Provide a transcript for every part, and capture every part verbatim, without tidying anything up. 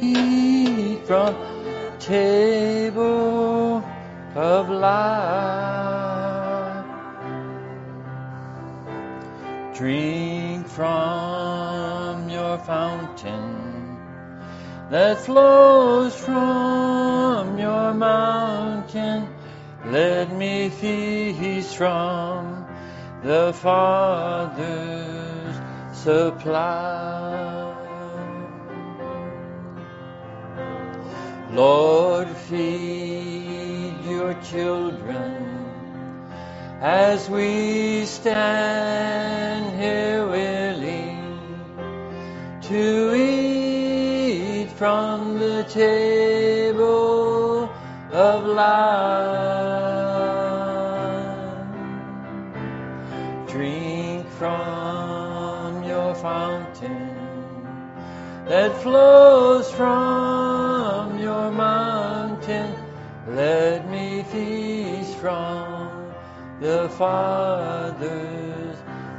eat from table of life. Drink from your fountain that flows from your mountain. Let me feast from the Father's supply. Lord, feed your children as we stand here willing to eat from the table of life. Drink from your fountain that flows from your mountain. Let me feast from the Father's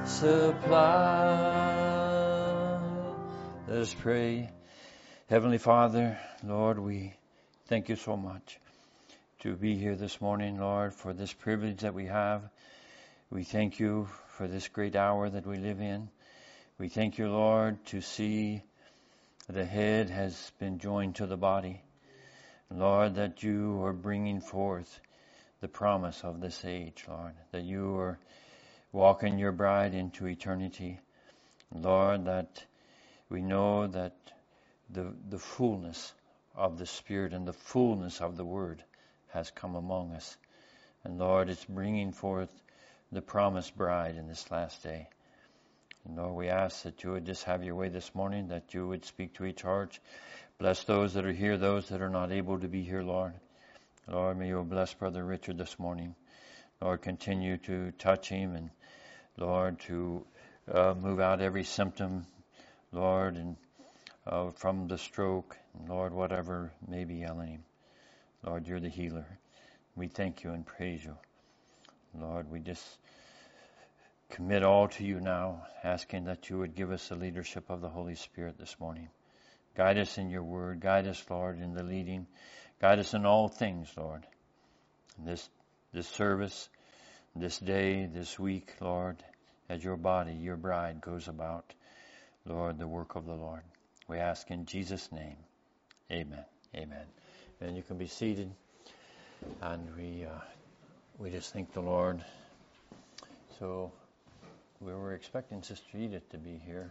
supply. Let us pray. Heavenly Father, Lord, we thank you so much to be here this morning, Lord, for this privilege that we have. We thank you for this great hour that we live in. We thank you, Lord, to see the head has been joined to the body. Lord, that you are bringing forth the promise of this age, Lord, that you are walking your bride into eternity. Lord, that we know that the the fullness of the Spirit and the fullness of the Word has come among us. And Lord, it's bringing forth the promised bride in this last day. And Lord, we ask that you would just have your way this morning, that you would speak to each heart. Bless those that are here, those that are not able to be here, Lord. Lord, may you bless Brother Richard this morning. Lord, continue to touch him and, Lord, to uh, move out every symptom, Lord, and uh, from the stroke, and Lord, whatever may be ailing him. Lord, you're the healer. We thank you and praise you. Lord, we just commit all to you now, asking that you would give us the leadership of the Holy Spirit this morning. Guide us in your word. Guide us, Lord, in the leading. Guide us in all things, Lord. This this service, this day, this week, Lord, as your body, your bride goes about, Lord, the work of the Lord. We ask in Jesus' name. Amen. Amen. And you can be seated. And we uh, we just thank the Lord. So we were expecting Sister Edith to be here.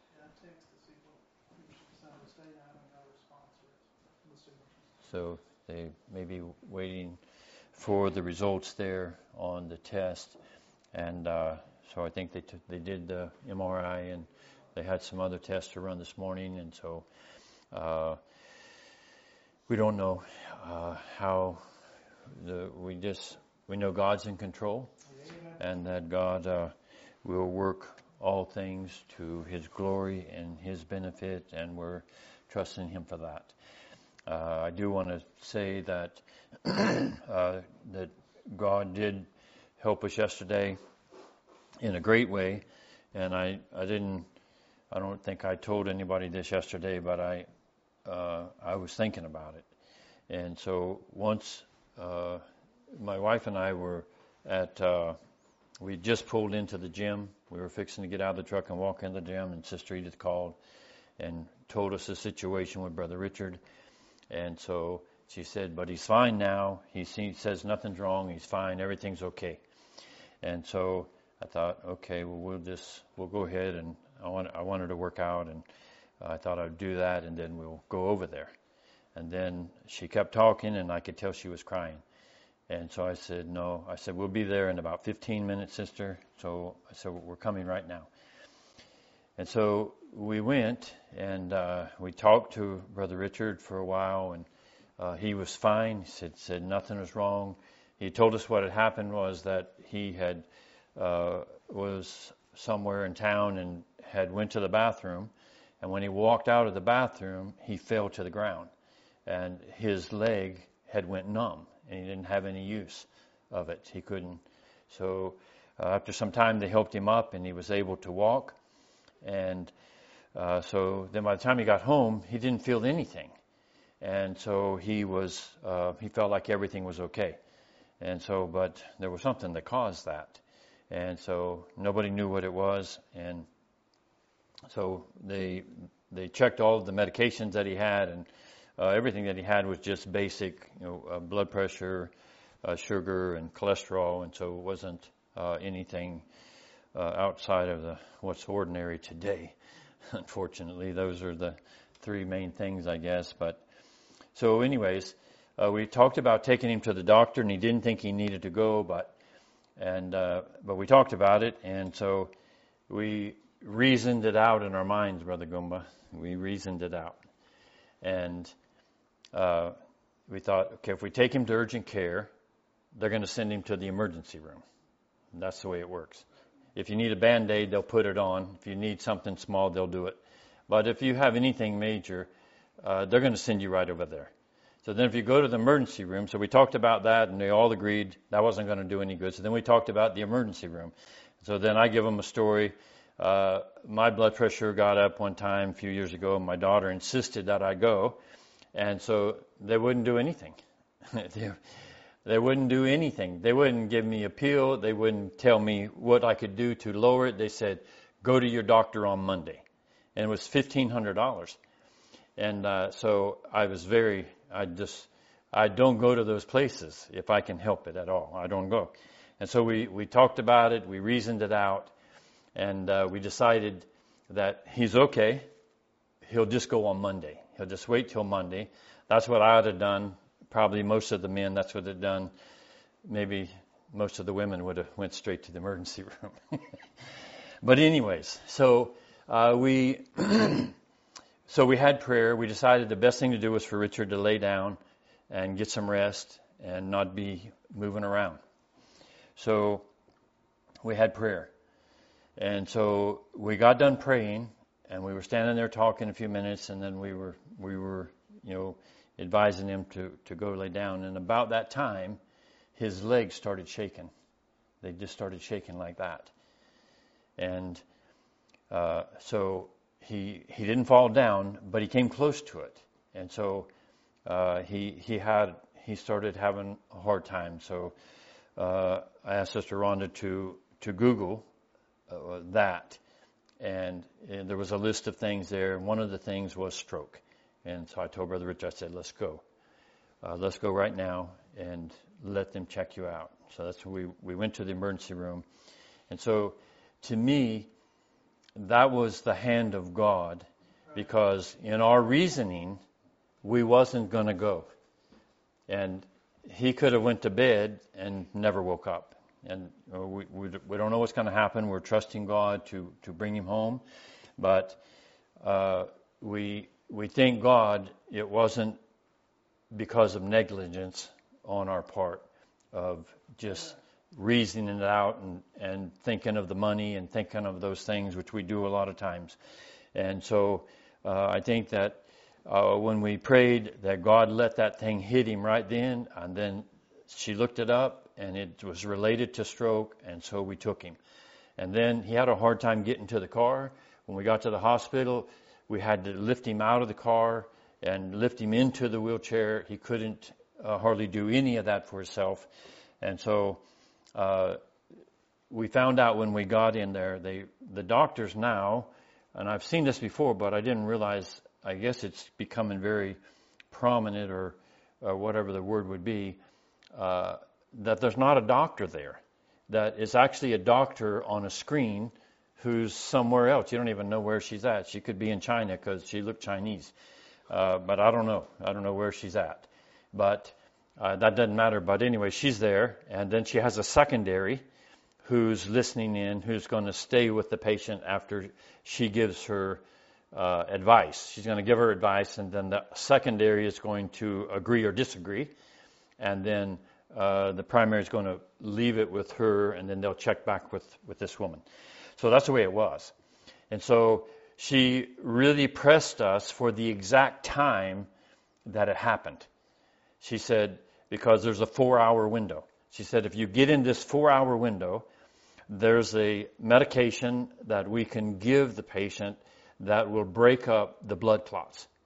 So they may be waiting for the results there on the test. And uh, so I think they t- they did the M R I and they had some other tests to run this morning. And so uh, we don't know uh, how the we just we know God's in control. Amen. And that God uh, will work all things to His glory and His benefit, and we're trusting Him for that. Uh, I do want to say that uh, that God did help us yesterday in a great way, and I, I didn't I don't think I told anybody this yesterday, but I uh, I was thinking about it, and so once uh, my wife and I were at uh, we just pulled into the gym. We were fixing to get out of the truck and walk in the gym, and Sister Edith called and told us the situation with Brother Richard. And so she said, but he's fine now. He says nothing's wrong. He's fine. Everything's okay. And so I thought, okay, well, we'll just, we'll go ahead. And I want, I wanted to work out, and I thought I'd do that, and then we'll go over there. And then she kept talking, and I could tell she was crying. And so I said, no. I said, we'll be there in about fifteen minutes, sister. So I said, we're coming right now. And so we went, and uh, we talked to Brother Richard for a while, and uh, he was fine. He said, said nothing was wrong. He told us what had happened was that he had uh, was somewhere in town and had went to the bathroom, and when he walked out of the bathroom, he fell to the ground, and his leg had went numb, and he didn't have any use of it. He couldn't. So uh, after some time, they helped him up, and he was able to walk. And uh, so then by the time he got home, he didn't feel anything. And so he was, uh, he felt like everything was okay. And so, but there was something that caused that. And so nobody knew what it was. And so they, they checked all of the medications that he had, and uh, everything that he had was just basic, you know, uh, blood pressure, uh, sugar, and cholesterol. And so it wasn't uh, anything uh, outside of the what's ordinary today. Unfortunately, those are the three main things, I guess. But so, anyways, uh, we talked about taking him to the doctor, and he didn't think he needed to go, but and uh, but we talked about it, and so we reasoned it out in our minds, Brother Gumba. We reasoned it out, and uh, we thought, okay, if we take him to urgent care, they're going to send him to the emergency room. And that's the way it works. If you need a Band-Aid, they'll put it on. If you need something small, they'll do it. But if you have anything major, uh, they're going to send you right over there. So then if you go to the emergency room, so we talked about that, and they all agreed that wasn't going to do any good. So then we talked about the emergency room. So then I give them a story. Uh, my blood pressure got up one time a few years ago, and my daughter insisted that I go. And so they wouldn't do anything. they, they wouldn't do anything. They wouldn't give me a pill. They wouldn't tell me what I could do to lower it. They said, go to your doctor on Monday. And it was fifteen hundred dollars. And uh, so I was very, I just, I don't go to those places if I can help it at all. I don't go. And so we, we talked about it. We reasoned it out. And uh, we decided that he's okay. He'll just go on Monday. He'll just wait till Monday. That's what I would have done. Probably most of the men, that's what they'd done. Maybe most of the women would have went straight to the emergency room. But anyways, so uh, we so we had prayer. We decided the best thing to do was for Richard to lay down and get some rest and not be moving around. So we had prayer. And so we got done praying, and we were standing there talking a few minutes, and then we were we were, you know, advising him to, to go lay down. And about that time, his legs started shaking. They just started shaking like that. And uh, so he he didn't fall down, but he came close to it. And so uh, he he had he started having a hard time. So uh, I asked Sister Rhonda to to Google uh, that, and, and there was a list of things there. And one of the things was stroke. And so I told Brother Rich, I said, let's go. Uh, let's go right now and let them check you out. So that's when we, we went to the emergency room. And so to me, that was the hand of God, because in our reasoning, we wasn't going to go. And he could have went to bed and never woke up. And you know, we, we we don't know what's going to happen. We're trusting God to, to bring him home. But uh, we we thank God it wasn't because of negligence on our part of just reasoning it out and, and thinking of the money and thinking of those things, which we do a lot of times. And so uh, I think that uh, when we prayed that God let that thing hit him right then, and then she looked it up, and it was related to stroke, and so we took him. And then he had a hard time getting to the car. When we got to the hospital, we had to lift him out of the car and lift him into the wheelchair. He couldn't uh, hardly do any of that for himself. And so uh, we found out when we got in there, they the doctors now, and I've seen this before, but I didn't realize, I guess it's becoming very prominent, or, or whatever the word would be, uh, that there's not a doctor there. That it's actually a doctor on a screen who's somewhere else. You don't even know where she's at. She could be in China because she looked Chinese. Uh, but I don't know. I don't know where she's at. But uh, that doesn't matter. But anyway, she's there. And then she has a secondary who's listening in, who's going to stay with the patient after she gives her uh, advice. She's going to give her advice, and then the secondary is going to agree or disagree. And then uh, the primary is going to leave it with her, and then they'll check back with, with this woman. So that's the way it was. And so she really pressed us for the exact time that it happened. She said, because there's a four-hour window. She said, if you get in this four-hour window, there's a medication that we can give the patient that will break up the blood clots.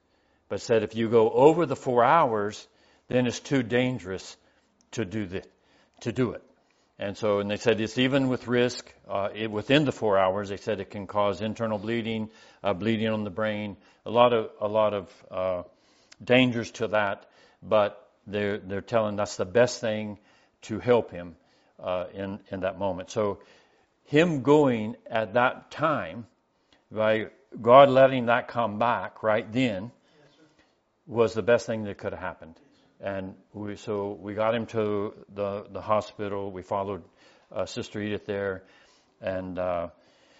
but said if you go over the four hours, then it's too dangerous to do the, to do it. And so, and they said it's even with risk uh, it, within the four hours. They said it can cause internal bleeding, uh, bleeding on the brain, a lot of a lot of uh, dangers to that. But they're they're telling that's the best thing to help him uh, in in that moment. So, him going at that time, by God letting that come back right then, was the best thing that could have happened. And we, so we got him to the, the hospital. We followed uh, Sister Edith there. And uh,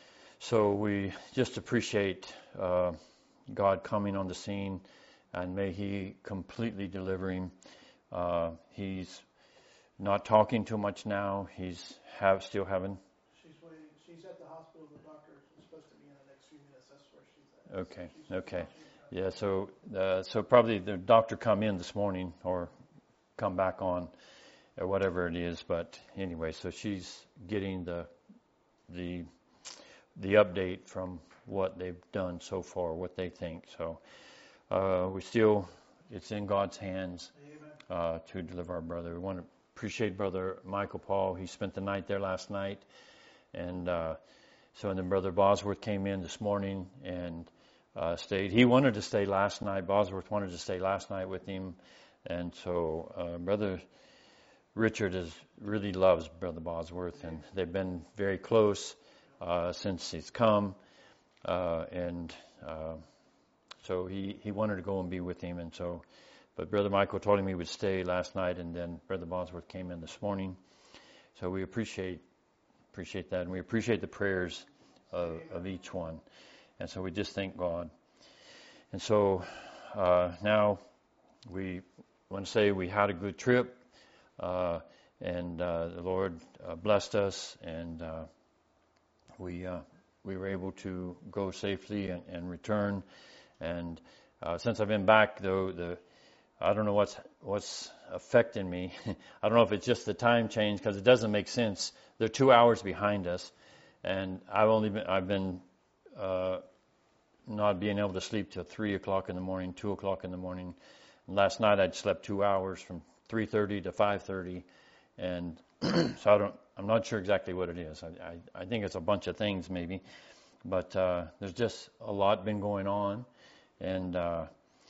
so we just appreciate uh, God coming on the scene. And may He completely deliver him. Uh, he's not talking too much now. He's have still having... She's waiting. She's at the hospital. The doctor is supposed to be in the next few minutes. That's where she's at. Okay, She's okay. Yeah, so uh, so probably the doctor come in this morning or come back on or whatever it is. But anyway, so she's getting the the the update from what they've done so far, what they think. So uh, we still, it's in God's hands uh, to deliver our brother. We want to appreciate Brother Michael Paul. He spent the night there last night, and uh, so and then Brother Bosworth came in this morning and. Uh, stayed. He wanted to stay last night. Bosworth wanted to stay last night with him, and so uh, Brother Richard is really loves Brother Bosworth, and they've been very close uh, since he's come, uh, and uh, so he he wanted to go and be with him, and so, but Brother Michael told him he would stay last night, and then Brother Bosworth came in this morning, so we appreciate appreciate that, and we appreciate the prayers of, of each one. And so we just thank God. And so uh, now we want to say we had a good trip, uh, and uh, the Lord uh, blessed us, and uh, we uh, we were able to go safely and, and return. And uh, since I've been back, though, the I don't know what's what's affecting me. I don't know if it's just the time change, because it doesn't make sense. They're two hours behind us, and I've only been I've been. Uh, not being able to sleep till three o'clock in the morning, two o'clock in the morning. And last night I'd slept two hours from three thirty to five thirty, and so I don't. I'm not sure exactly what it is. I, I, I think it's a bunch of things maybe, but uh, there's just a lot been going on, and uh,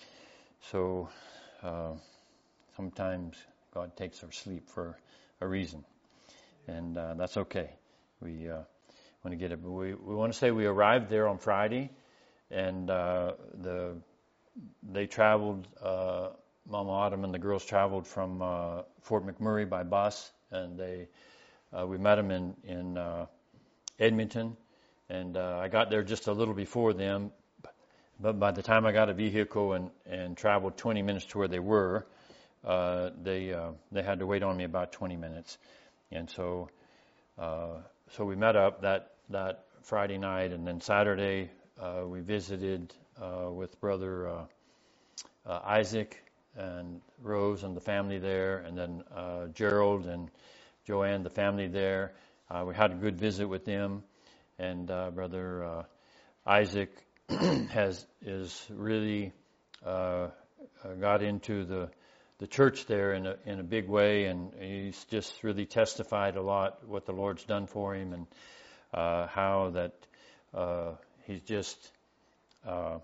so uh, sometimes God takes our sleep for a reason, and uh, that's okay. We uh, want to get it. We we want to say we arrived there on Friday, and uh, the they traveled. Uh, Mama Autumn and the girls traveled from uh, Fort McMurray by bus, and they uh, we met them in in uh, Edmonton, and uh, I got there just a little before them. But by the time I got a vehicle and, and traveled twenty minutes to where they were, uh, they uh, they had to wait on me about twenty minutes, and so uh, so we met up that that Friday night, and then Saturday uh, we visited uh, with Brother uh, uh, Isaac and Rose and the family there, and then uh, Gerald and Joanne, the family there. Uh, we had a good visit with them, and uh, Brother uh, Isaac has is really uh, got into the the church there in a in a big way, and he's just really testified a lot what the Lord's done for him, and uh, how that uh, he's just uh,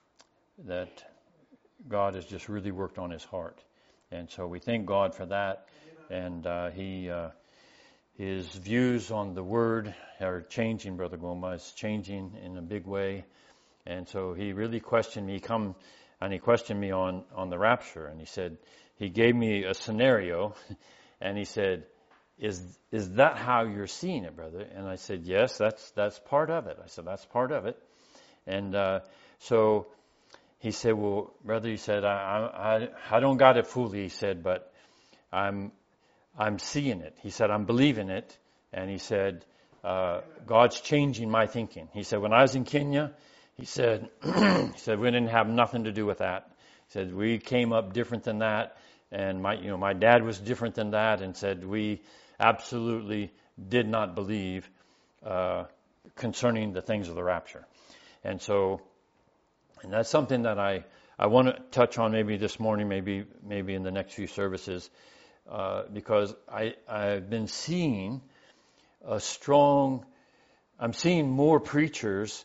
that God has just really worked on his heart, and so we thank God for that. And uh, he uh, his views on the Word are changing, Brother Goma. It's changing in a big way. And so he really questioned me, come, and he questioned me on, on the rapture. And he said, he gave me a scenario, and he said, is is that how you're seeing it, brother? And I said, yes, that's that's part of it. I said, that's part of it. And uh, so he said, well, brother, he said, I, I I don't got it fully, he said, but I'm I'm seeing it. He said, I'm believing it. And he said, uh, God's changing my thinking. He said, when I was in Kenya, He said, he said, we didn't have nothing to do with that. He said, we came up different than that. And my, you know, my dad was different than that, and said, we absolutely did not believe, uh, concerning the things of the rapture. And so, and that's something that I, I want to touch on maybe this morning, maybe maybe in the next few services, uh, because I I've been seeing a strong. I'm seeing more preachers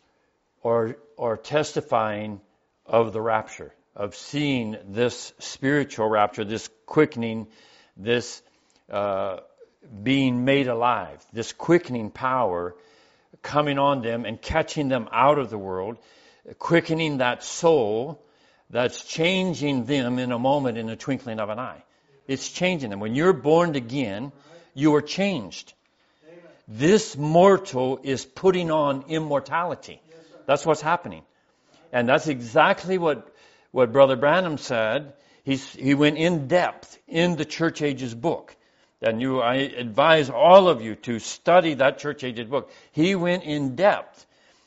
are are testifying of the rapture, of seeing this spiritual rapture, this quickening, this uh, being made alive, this quickening power coming on them and catching them out of the world, quickening that soul that's changing them in a moment, in a twinkling of an eye. It's changing them. When you're born again, you are changed. Amen. This mortal is putting on immortality. Yes, that's what's happening. And that's exactly what, what Brother Branham said. He's, he went in depth in the Church Ages book. And you, I advise all of you to study that Church Ages book. He went in depth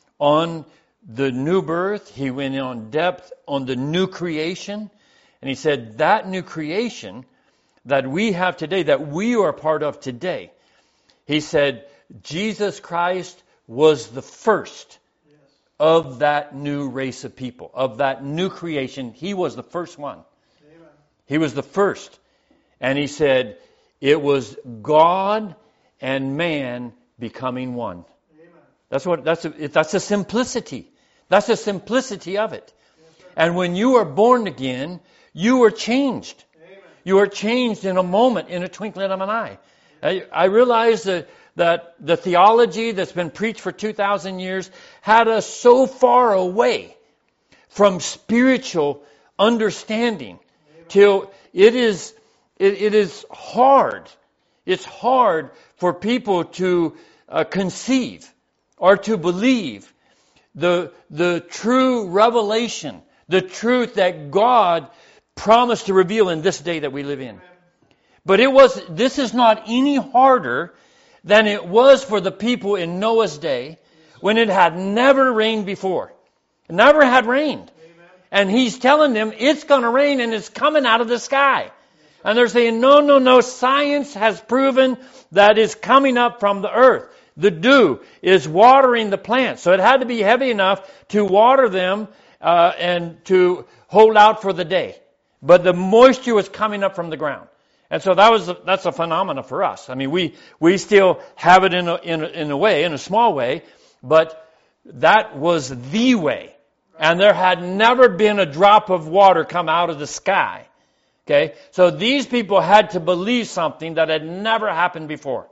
on the new birth. He went in depth on the new creation. And he said that new creation that we have today, that we are part of today, he said Jesus Christ was the first yes. of that new race of people, of that new creation. He was the first one. Amen. He was the first. And he said it was God and man becoming one. Amen. That's what. That's a, that's a simplicity. That's the simplicity of it. Yes, and when you are born again, you are changed. Amen. You are changed in a moment, in a twinkling of an eye. I, I realize that, that the theology that's been preached for two thousand years had us so far away from spiritual understanding. Amen. Till it is, it, it is hard. It's hard for people to uh, conceive or to believe The, the true revelation, the truth that God promised to reveal in this day that we live in. But it was, this is not any harder than it was for the people in Noah's day when it had never rained before. It never had rained. And he's telling them it's going to rain and it's coming out of the sky. And they're saying, no, no, no, science has proven that it's coming up from the earth. The dew is watering the plants. So it had to be heavy enough to water them uh, and to hold out for the day. But the moisture was coming up from the ground. And so that was that's a phenomena for us. I mean, we, we still have it in a, in, a, in a way, in a small way, but that was the way. And there had never been a drop of water come out of the sky. Okay? So these people had to believe something that had never happened before.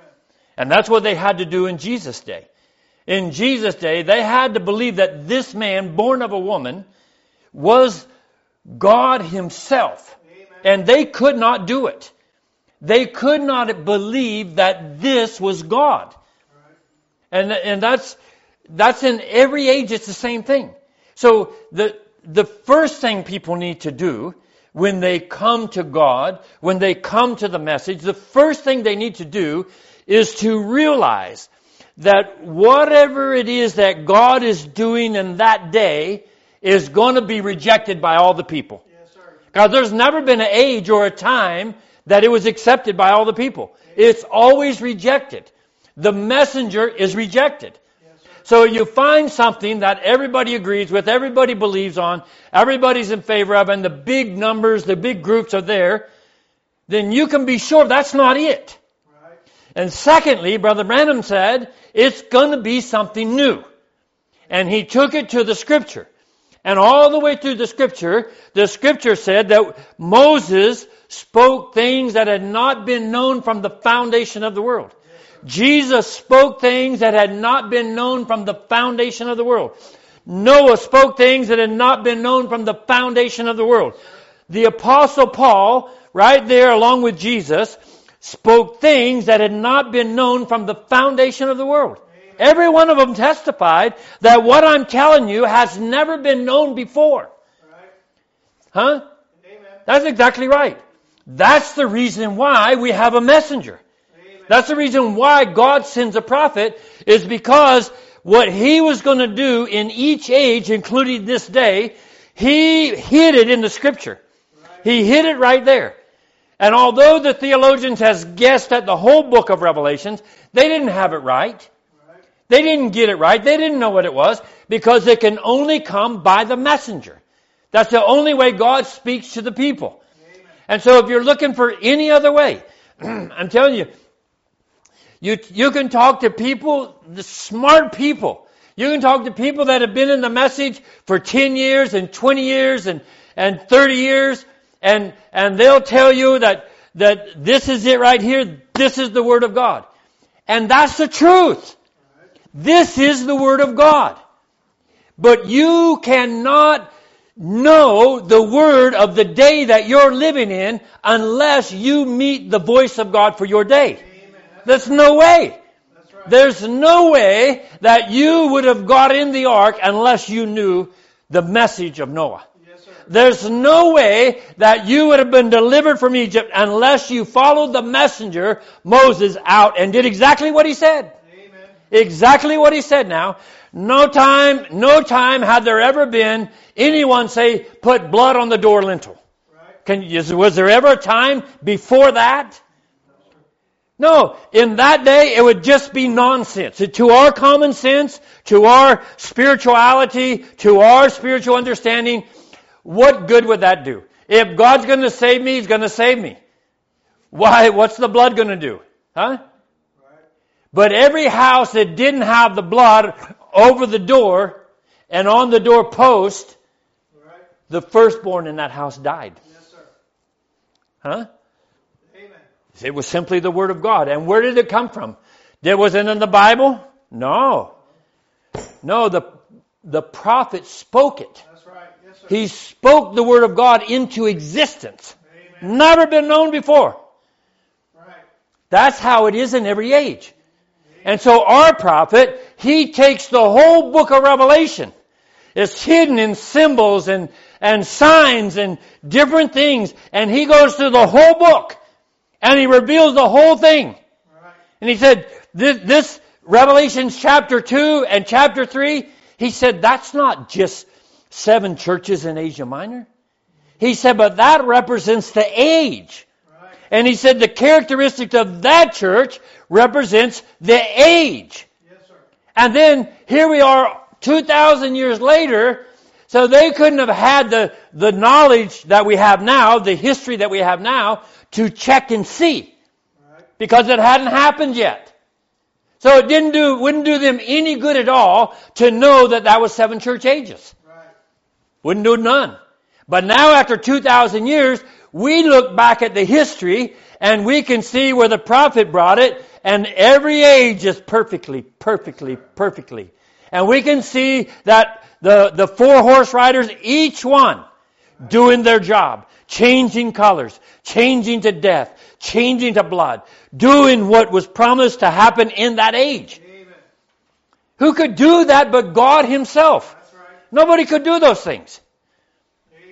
And that's what they had to do in Jesus' day. In Jesus' day, they had to believe that this man, born of a woman, was God himself. Amen. And they could not do it. They could not believe that this was God. Right. And, and that's, that's in every age, it's the same thing. So the, the first thing people need to do when they come to God, when they come to the message, the first thing they need to do is to realize that whatever it is that God is doing in that day is going to be rejected by all the people. Yes, sir. Because there's never been an age or a time that it was accepted by all the people. It's always rejected. The messenger is rejected. Yes, so you find something that everybody agrees with, everybody believes on, everybody's in favor of, and the big numbers, the big groups are there, then you can be sure that's not it. And secondly, Brother Branham said, it's going to be something new. And he took it to the Scripture. And all the way through the Scripture, the Scripture said that Moses spoke things that had not been known from the foundation of the world. Jesus spoke things that had not been known from the foundation of the world. Noah spoke things that had not been known from the foundation of the world. The Apostle Paul, right there along with Jesus, spoke things that had not been known from the foundation of the world. Amen. Every one of them testified that what I'm telling you has never been known before. Right. Huh? Amen. That's exactly right. That's the reason why we have a messenger. Amen. That's the reason why God sends a prophet, is because what he was going to do in each age, including this day, he hid it in the Scripture. Right. He hid it right there. And although the theologians has guessed at the whole book of Revelations, they didn't have it right. Right. They didn't get it right. They didn't know what it was, because it can only come by the messenger. That's the only way God speaks to the people. Amen. And so if you're looking for any other way, I'm telling you, you, you can talk to people, the smart people. You can talk to people that have been in the message for ten years and twenty years and, and thirty years, and, and they'll tell you that, that this is it right here, this is the Word of God. And that's the truth. This is the Word of God. But you cannot know the word of the day that you're living in unless you meet the voice of God for your day. Amen. There's no way. That's right. There's no way that you would have got in the ark unless you knew the message of Noah. Yes, sir. There's no way that you would have been delivered from Egypt unless you followed the messenger, Moses, out and did exactly what he said. Amen. Exactly what he said now. No time, no time had there ever been anyone say, put blood on the door lintel. Right. Can, is, was there ever a time before that? No. In that day, it would just be nonsense. To our common sense, to our spirituality, to our spiritual understanding, what good would that do? If God's going to save me, He's going to save me. Why? What's the blood going to do? Huh? But every house that didn't have the blood over the door and on the doorpost, Right. the firstborn in that house died. Yes, sir. Huh? Amen. It was simply the Word of God. And where did it come from? It wasn't in the Bible? No. No, the, the prophet spoke it. That's right. Yes, sir. He spoke the Word of God into existence. Amen. Never been known before. Right. That's how it is in every age. And so our prophet, he takes the whole book of Revelation. It's hidden in symbols and, and signs and different things. And he goes through the whole book. And he reveals the whole thing. Right. And he said, this, this Revelation chapter two and chapter three, he said, that's not just seven churches in Asia Minor. He said, but that represents the age. Right. And he said the characteristic of that church represents the age. Yes, sir. And then here we are two thousand years later, so they couldn't have had the, the knowledge that we have now, the history that we have now, to check and see. Right. Because it hadn't happened yet. So it didn't do, wouldn't do them any good at all to know that that was seven church ages. Right. Wouldn't do none. But now after two thousand years, we look back at the history and we can see where the prophet brought it, and every age is perfectly, perfectly, perfectly. And we can see that the, the four horse riders, each one doing their job, changing colors, changing to death, changing to blood, doing what was promised to happen in that age. Amen. Who could do that but God Himself? That's right. Nobody could do those things. Amen.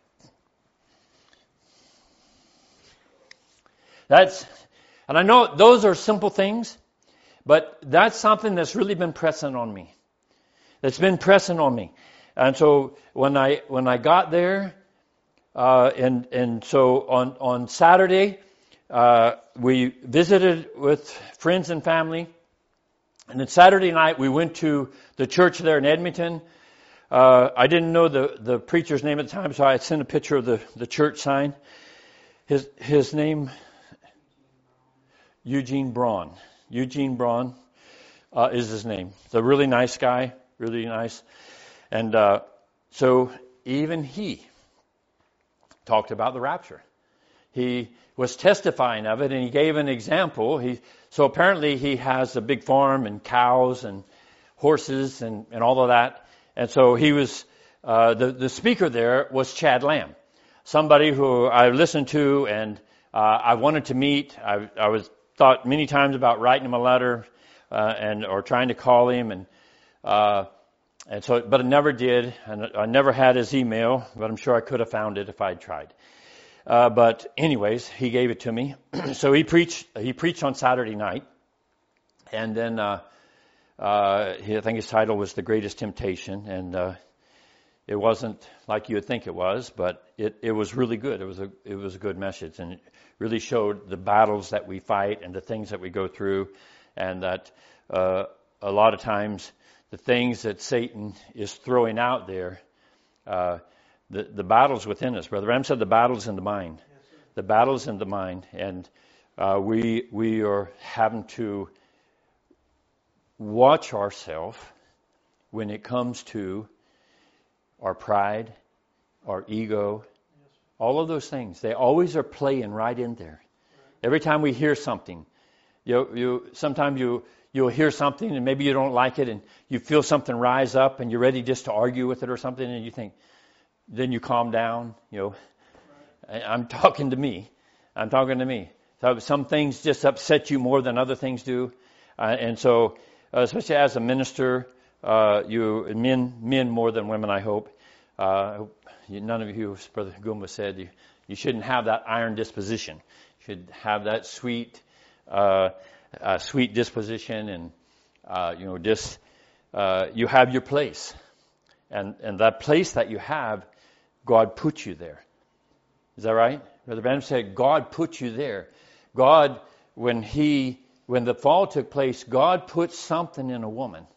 That's, and I know those are simple things, but that's something that's really been pressing on me. That's been pressing on me. And so when I when I got there, uh, and and so on on Saturday, uh, we visited with friends and family, and then Saturday night we went to the church there in Edmonton. Uh, I didn't know the, the preacher's name at the time, so I sent a picture of the, the church sign. His his name, Eugene Braun. Eugene Braun uh, is his name. He's a really nice guy, really nice. And uh, so even he talked about the rapture. He was testifying of it, and he gave an example. He So apparently he has a big farm and cows and horses and, and all of that. And so he was, uh, the, the speaker there was Chad Lamb, somebody who I listened to and uh, I wanted to meet. I, I was thought many times about writing him a letter uh, and or trying to call him, and uh, and so, but I never did, and I never had his email, but I'm sure I could have found it if I'd tried. Uh, but anyways, he gave it to me. So he preached. He preached on Saturday night, and then uh, uh, he, I think his title was "The Greatest Temptation," and uh, it wasn't like you would think it was, but it, it was really good. It was a it was a good message, and it really showed the battles that we fight and the things that we go through, and that uh, a lot of times the things that Satan is throwing out there, uh, the, the battle's within us. Brother Ram said the battle's in the mind. Yes, sir. The battle's in the mind. And uh, we we are having to watch ourselves when it comes to our pride, our ego, Yes, sir. all of those things. They always are playing right in there. Every time we hear something, you you sometimes you you'll hear something and maybe you don't like it and you feel something rise up and you're ready just to argue with it or something and you think, then you calm down. You know, Right. I- I'm talking to me. I'm talking to me. So some things just upset you more than other things do, uh, and so uh, especially as a minister, uh, you men men more than women, I hope. Uh, you, none of you, as Brother Goomba said, you you shouldn't have that iron disposition. You should have that sweet, uh, uh, sweet disposition, and uh, you know, just uh, you have your place, and and that place that you have, God put you there. Is that right? Brother Branham said God put you there. God, when he, when the fall took place, God put something in a woman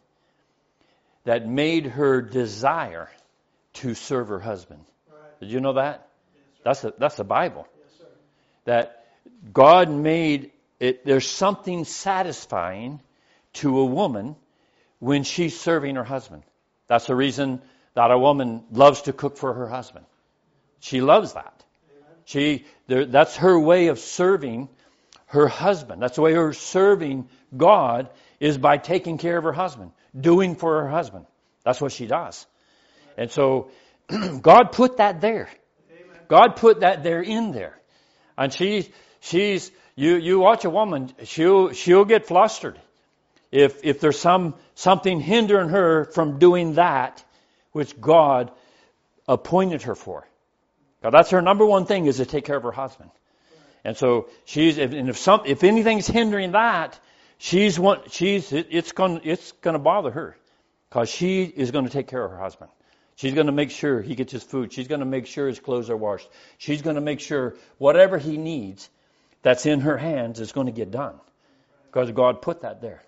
that made her desire to serve her husband. Right. Did you know that? Yes, sir. That's the, that's the Bible. Yes, sir. That God made it, there's something satisfying to a woman when she's serving her husband. That's the reason that a woman loves to cook for her husband. She loves that. Amen. She, there, that's her way of serving her husband. That's the way her serving God is by taking care of her husband, doing for her husband. That's what she does. And so God put that there. Amen. God put that there in there. And she, she's, you, you watch a woman, she'll, she'll get flustered if, if there's some, something hindering her from doing that which God appointed her for. Now that's her number one thing, is to take care of her husband. And so she's, if, and if some, if anything's hindering that, she's one, she's, it, it's going, it's going to bother her, because she is going to take care of her husband. She's going to make sure he gets his food. She's going to make sure his clothes are washed. She's going to make sure whatever he needs that's in her hands is going to get done, because God put that there.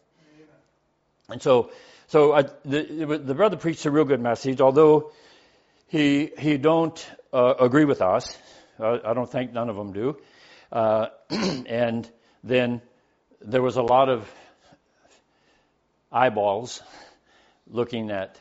And so, so I, the, the brother preached a real good message, although he he don't uh, agree with us. Uh, I don't think none of them do. Uh, and then there was a lot of eyeballs looking at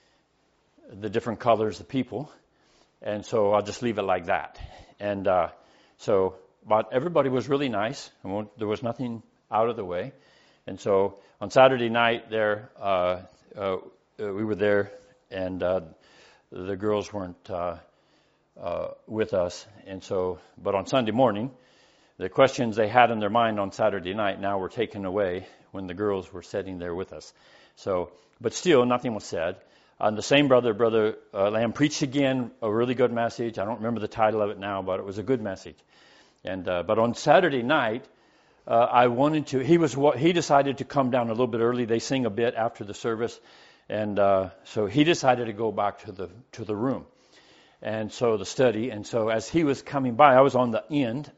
the different colors of people, and so I'll just leave it like that. And uh, so, but everybody was really nice, and there was nothing out of the way. And so on Saturday night there, uh, uh, we were there, and uh, the girls weren't uh, uh, with us. And so, but on Sunday morning, the questions they had in their mind on Saturday night now were taken away when the girls were sitting there with us. So, but still, nothing was said. And the same brother, Brother uh, Lamb, preached again a really good message. I don't remember the title of it now, but it was a good message. And uh, but on Saturday night, uh, I wanted to. He was. He decided to come down a little bit early. They sing a bit after the service, and uh, so he decided to go back to the to the room, and so the study. And so as he was coming by, I was on the end,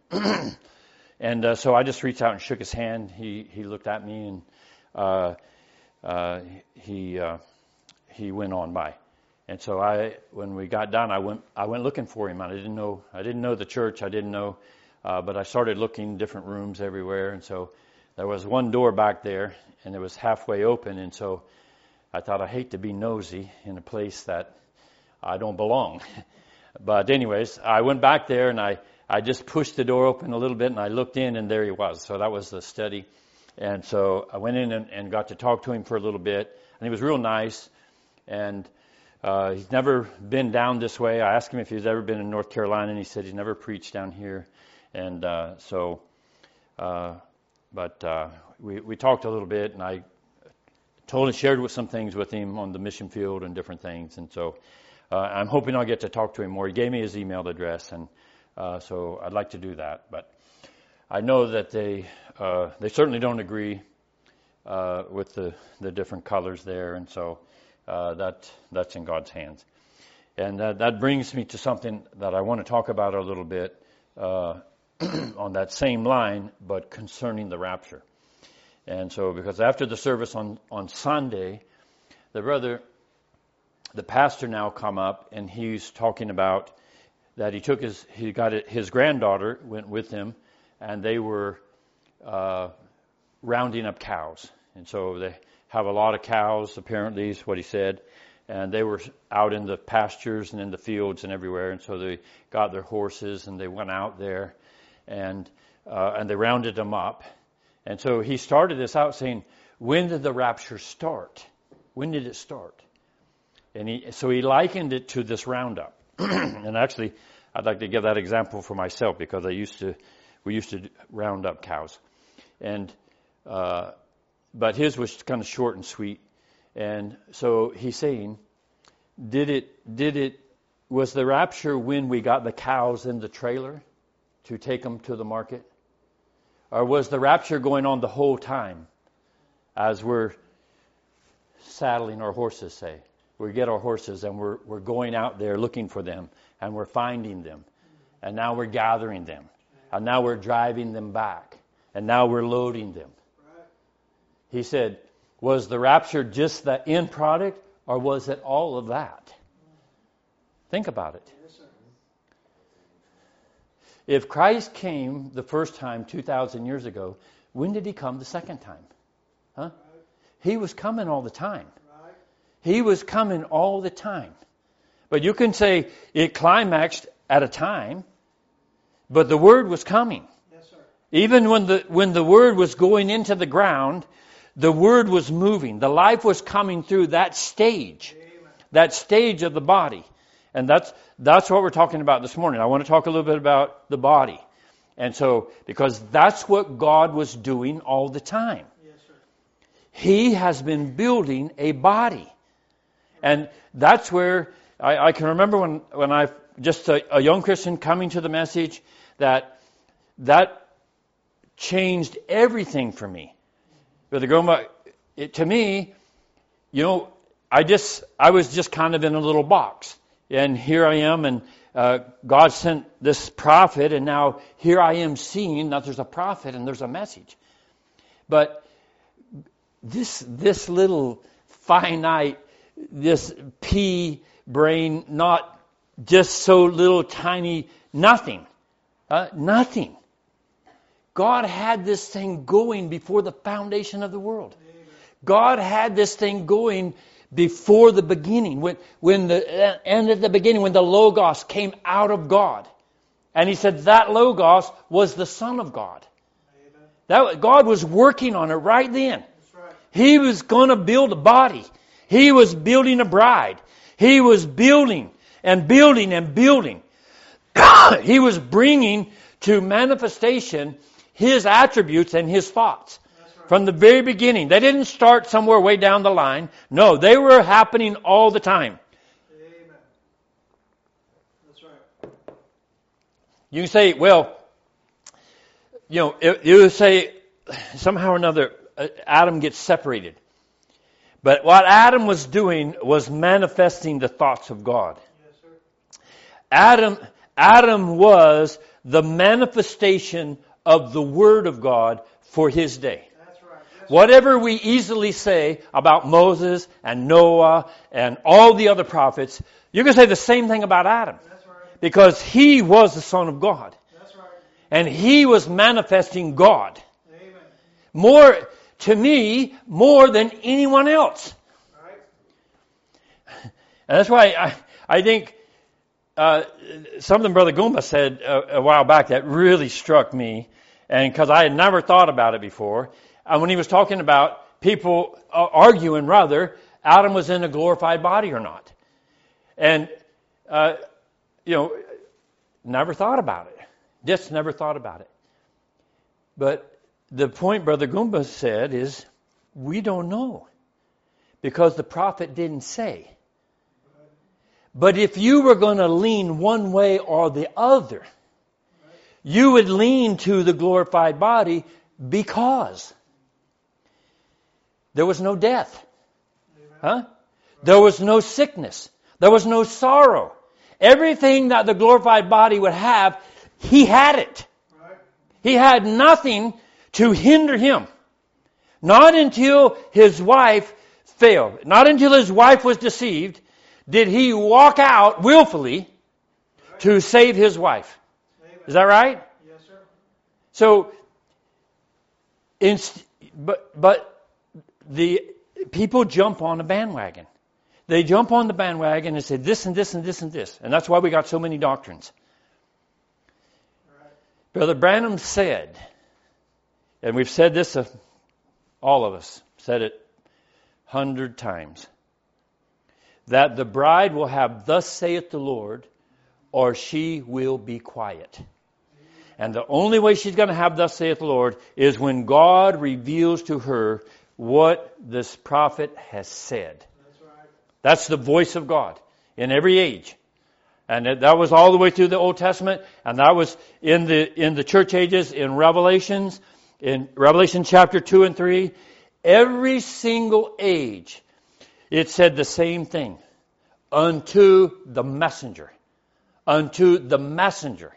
and uh, so I just reached out and shook his hand. He he looked at me, and uh, uh, he. Uh, he went on by. And so I, when we got done, I went, I went looking for him. I didn't know, I didn't know the church. I didn't know, uh, but I started looking different rooms everywhere. And so there was one door back there, and it was halfway open. And so I thought, I hate to be nosy in a place that I don't belong. But anyways, I went back there, and I, I just pushed the door open a little bit, and I looked in, and there he was. So that was the study. And so I went in and, and got to talk to him for a little bit, and he was real nice. And uh, he's never been down this way. I asked him if he's ever been in North Carolina, and he said he's never preached down here. And uh, so, uh, but uh, we we talked a little bit, and I told and shared with some things with him on the mission field and different things. And so uh, I'm hoping I'll get to talk to him more. He gave me his email address, and uh, so I'd like to do that. But I know that they uh, they certainly don't agree uh, with the the different colors there, and so. Uh, that that's in God's hands. And that, that brings me to something that I want to talk about a little bit uh, on that same line, but concerning the rapture. And so, because after the service on, on Sunday, the brother the pastor now come up, and he's talking about that he took his, he got it, his granddaughter went with him, and they were uh, rounding up cows. And so they have a lot of cows, apparently, is what he said. And they were out in the pastures and in the fields and everywhere. And so they got their horses and they went out there and uh, and they rounded them up. And so he started this out saying, when did the rapture start? When did it start? And he, so he likened it to this roundup. And actually, I'd like to give that example for myself because I used to, we used to round up cows. And uh, but his was kind of short and sweet. And so he's saying, did it, did it, was the rapture when we got the cows in the trailer to take them to the market? Or was the rapture going on the whole time as we're saddling our horses, say? We get our horses and we're, we're going out there looking for them and we're finding them. And now we're gathering them. And now we're driving them back. And now we're loading them. He said, was the rapture just the end product, or was it all of that? Think about it. Yes, sir. If Christ came the first time two thousand years ago, when did he come the second time? Huh? Right. He was coming all the time. Right. He was coming all the time. But you can say it climaxed at a time, but the word was coming. Yes, sir. Even when the when the word was going into the ground, the word was moving. The life was coming through that stage, Amen. that stage of the body. And that's that's what we're talking about this morning. I want to talk a little bit about the body. And so, because that's what God was doing all the time. Yes, sir. He has been building a body. And that's where I, I can remember when, when I, just a, a young Christian coming to the message, that that changed everything for me. Brother Goma, it, to me, you know, I just, I was just kind of in a little box. And here I am, and uh, God sent this prophet, and now here I am seeing that there's a prophet and there's a message. But this, this little finite, this pea brain, not just so little tiny, nothing, uh, nothing. God had this thing going before the foundation of the world. Amen. God had this thing going before the beginning, when, when the end of the beginning, when the Logos came out of God. And he said that Logos was the Son of God. Amen. That God was working on it right then. That's right. He was going to build a body. He was building a bride. He was building and building and building. He was bringing to manifestation His attributes and His thoughts. Right. From the very beginning. They didn't start somewhere way down the line. No, they were happening all the time. Amen. That's right. You say, well, you know, you say somehow or another Adam gets separated. But what Adam was doing was manifesting the thoughts of God. Yes, sir. Adam, Adam was the manifestation of the Word of God for his day. That's right. Yes, Whatever we easily say about Moses and Noah and all the other prophets, you can say the same thing about Adam. That's right. Because he was the Son of God. That's right. And he was manifesting God. Amen. More, to me, more than anyone else. Right. And that's why I, I think uh, something Brother Goomba said a, a while back that really struck me, and because I had never thought about it before. And when he was talking about people uh, arguing, rather, Adam was in a glorified body or not. And, uh, you know, never thought about it. Just never thought about it. But the point Brother Goomba said is, we don't know. Because the prophet didn't say. But if you were going to lean one way or the other, you would lean to the glorified body because there was no death. Huh? There was no sickness. There was no sorrow. Everything that the glorified body would have, he had it. He had nothing to hinder him. Not until his wife failed. Not until his wife was deceived did he walk out willfully to save his wife. Is that right? Yes, sir. So, in, but but the people jump on the bandwagon. They jump on the bandwagon and say this and this and this and this, and that's why we got so many doctrines. Right. Brother Branham said, and we've said this, uh, all of us said it a hundred times, that the bride will have "Thus saith the Lord," or she will be quiet. And the only way she's going to have "Thus saith the Lord" is when God reveals to her what this prophet has said. That's right. That's the voice of God in every age. And that was all the way through the Old Testament, and that was in the in the church ages, in Revelations, in Revelation chapter two and three. Every single age, it said the same thing. Unto the messenger. Unto the messenger.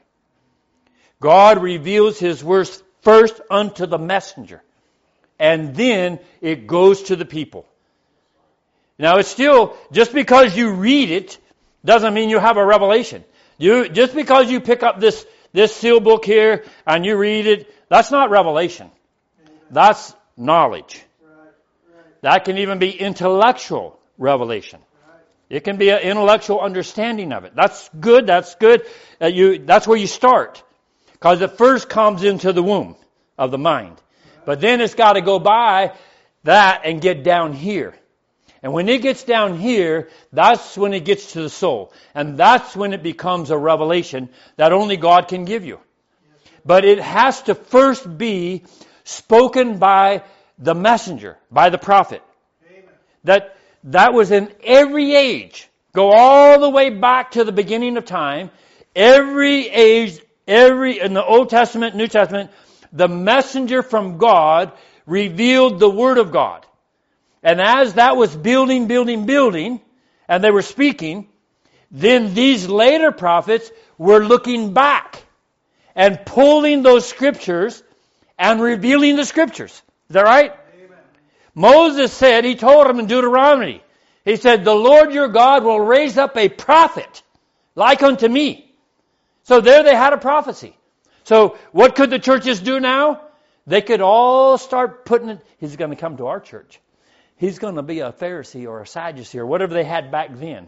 God reveals His words first unto the messenger. And then it goes to the people. Now it's still, just because you read it, doesn't mean you have a revelation. You just because you pick up this, this seal book here and you read it, that's not revelation. That's knowledge. Right. Right. That can even be intellectual revelation. Right. It can be an intellectual understanding of it. That's good, that's good. Uh, you, that's where you start. Because it first comes into the womb of the mind. But then it's got to go by that and get down here. And when it gets down here, that's when it gets to the soul. And that's when it becomes a revelation that only God can give you. But it has to first be spoken by the messenger, by the prophet. Amen. That that was in every age. Go all the way back to the beginning of time. Every age, every in the Old Testament, New Testament, the messenger from God revealed the Word of God. And as that was building, building, building, and they were speaking, then these later prophets were looking back and pulling those scriptures and revealing the scriptures. Is that right? Amen. Moses said, he told them in Deuteronomy, he said, the Lord your God will raise up a prophet like unto me. So there they had a prophecy. So what could the churches do now? They could all start putting it, he's going to come to our church. He's going to be a Pharisee or a Sadducee or whatever they had back then.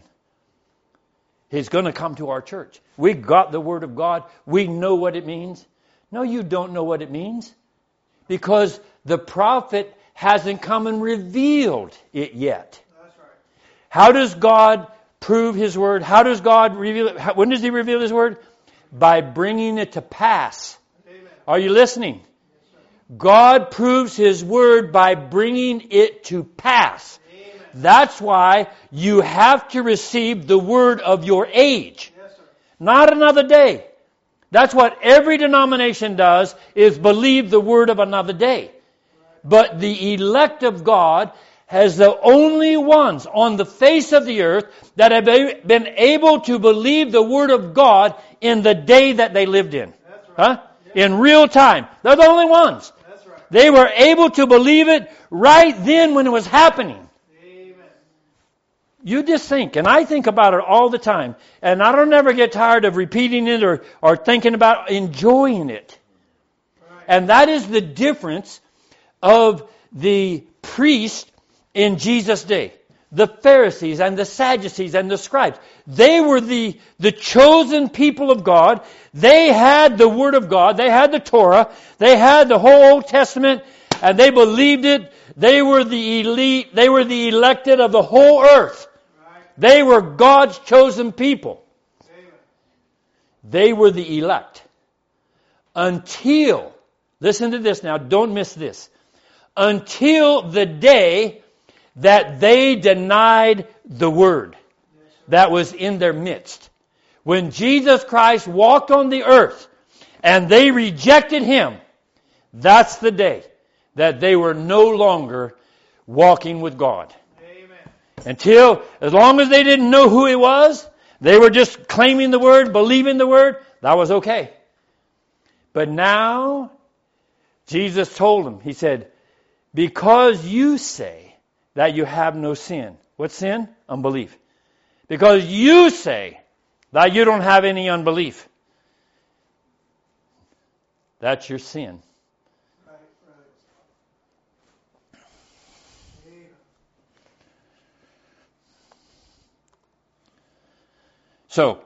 He's going to come to our church. We got the Word of God. We know what it means. No, you don't know what it means. Because the prophet hasn't come and revealed it yet. That's right. How does God prove His Word? How does God reveal it? How, when does He reveal His Word? By bringing it to pass. Amen. Are you listening? God proves His Word by bringing it to pass. Amen. That's why you have to receive the Word of your age. Yes, sir. Not another day. That's what every denomination does, is believe the Word of another day. But the elect of God has the only ones on the face of the earth that have been able to believe the Word of God in the day that they lived in. That's right. Huh? In real time. They're the only ones. That's right. They were able to believe it right then when it was happening. Amen. You just think, and I think about it all the time, and I don't ever get tired of repeating it or, or thinking about enjoying it. Right. And that is the difference of the priest in Jesus' day. The Pharisees and the Sadducees and the scribes. They were the, the chosen people of God. They had the Word of God. They had the Torah. They had the whole Old Testament. And they believed it. They were the elite. They were the elected of the whole earth. Right. They were God's chosen people. Amen. They were the elect. Until, listen to this now, don't miss this. Until the day that they denied the Word that was in their midst. When Jesus Christ walked on the earth and they rejected Him, that's the day that they were no longer walking with God. Amen. Until, as long as they didn't know who He was, they were just claiming the Word, believing the Word, that was okay. But now, Jesus told them, He said, because you say that you have no sin. What sin? Unbelief. because you say that you don't have any unbelief. That's your sin. Right, right. Amen. So,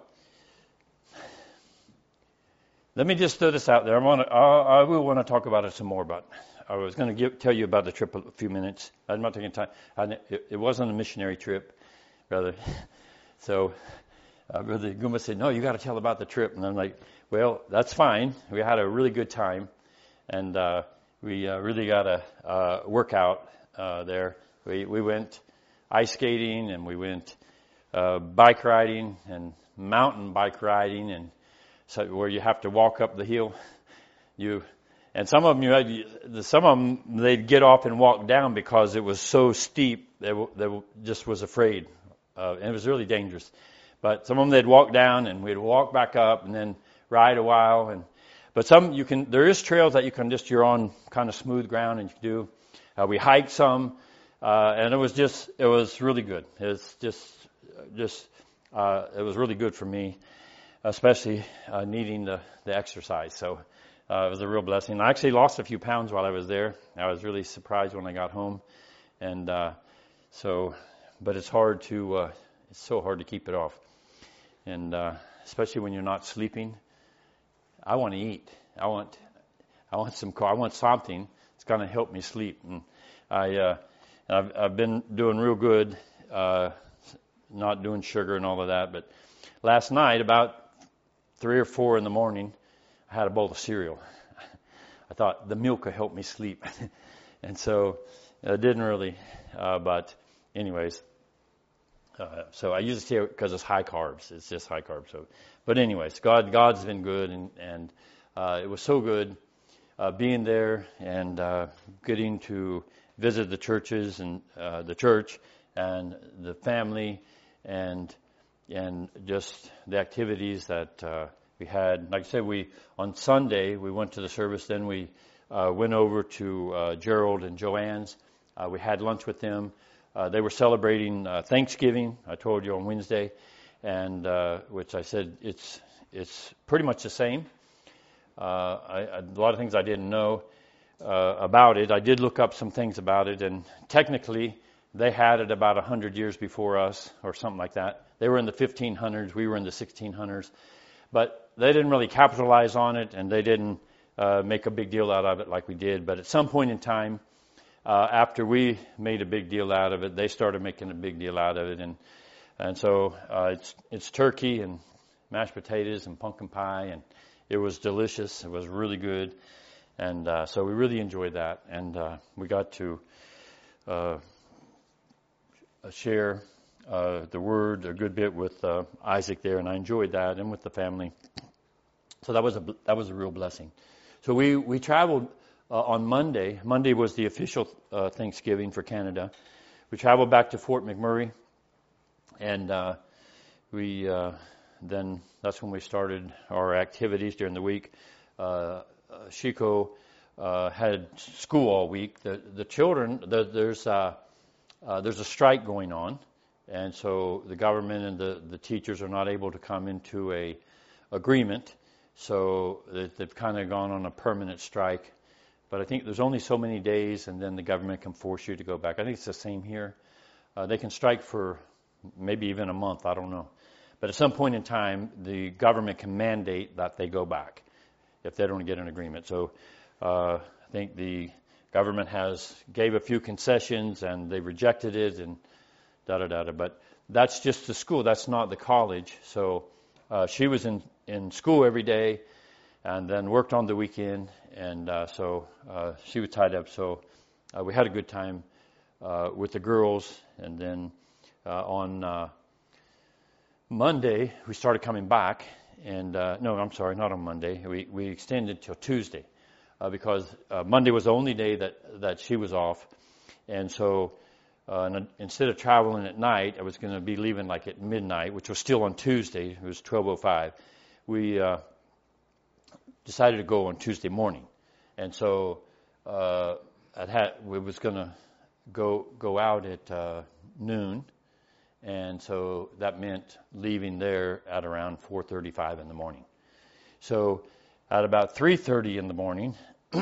let me just throw this out there. I want to. I, I will want to talk about it some more. But I was going to give, tell you about the trip a few minutes. I'm not taking time. I, it, it wasn't a missionary trip, rather. So, uh, Brother Guma said, "No, you got to tell about the trip." And I'm like, "Well, that's fine. We had a really good time, and uh, we uh, really got a uh, workout uh, there. We we went ice skating, and we went uh, bike riding, and mountain bike riding, and." So where you have to walk up the hill, you, and some of them you had, some of them they'd get off and walk down because it was so steep. They they just was afraid, uh, and it was really dangerous. But some of them they'd walk down and we'd walk back up and then ride a while. And but some you can there is trails that you can just you're on kind of smooth ground and you can do. Uh, we hiked some, uh, and it was just it was really good. It's just just uh, it was really good for me. Especially uh, needing the, the exercise. So uh, it was a real blessing. I actually lost a few pounds while I was there. I was really surprised when I got home. And uh, so, but it's hard to, uh, it's so hard to keep it off. And uh, especially when you're not sleeping. I want to eat. I want, I want some, I want something that's going to help me sleep. And I, uh, I've, I've been doing real good, uh, not doing sugar and all of that. But last night, about three or four in the morning, I had a bowl of cereal. I thought the milk would help me sleep. And so it didn't really, uh, but anyways, uh, so I use it here because it's high carbs. It's just high carbs. So, but anyways, God, God's been good, and, and uh, it was so good uh, being there and uh, getting to visit the churches and uh, the church and the family and and just the activities that uh, we had. Like I said, we on Sunday we went to the service. Then we uh, went over to uh, Gerald and Joanne's. Uh, we had lunch with them. Uh, they were celebrating uh, Thanksgiving. I told you on Wednesday, and uh, which I said it's it's pretty much the same. Uh, I, I, a lot of things I didn't know uh, about it. I did look up some things about it, and technically they had it about a hundred years before us, or something like that. They were in the fifteen hundreds, we were in the sixteen hundreds, but they didn't really capitalize on it, and they didn't uh, make a big deal out of it like we did. But at some point in time, uh, after we made a big deal out of it, they started making a big deal out of it, and and so uh, it's it's turkey and mashed potatoes and pumpkin pie, and it was delicious. It was really good, and uh, so we really enjoyed that, and uh, we got to uh, share Uh, the word a good bit with uh, Isaac there, and I enjoyed that, and with the family. So that was a that was a real blessing. So we we traveled uh, on Monday. Monday was the official uh, Thanksgiving for Canada. We traveled back to Fort McMurray, and uh, we uh, then that's when we started our activities during the week. Uh, uh, Chico uh, had school all week. The the children the, there's uh, uh, there's a strike going on. And so the government and the, the teachers are not able to come into a agreement. So they've kind of gone on a permanent strike. But I think there's only so many days, and then the government can force you to go back. I think it's the same here. Uh, they can strike for maybe even a month. I don't know. But at some point in time, the government can mandate that they go back if they don't get an agreement. So uh, I think the government has gave a few concessions, and they rejected it, and Da, da, da, da. But that's just the school. That's not the college. So uh, she was in, in school every day and then worked on the weekend. And uh, so uh, she was tied up. So uh, we had a good time uh, with the girls. And then uh, on uh, Monday, we started coming back. And uh, no, I'm sorry, not on Monday. We, we extended till Tuesday uh, because uh, Monday was the only day that, that she was off. And so Uh, and instead of traveling at night, I was going to be leaving like at midnight, which was still on Tuesday. It was twelve oh five. We uh, decided to go on Tuesday morning. And so uh, I had, we was going to go go out at uh, noon And so that meant leaving there at around four thirty-five in the morning. So at about three thirty in the morning,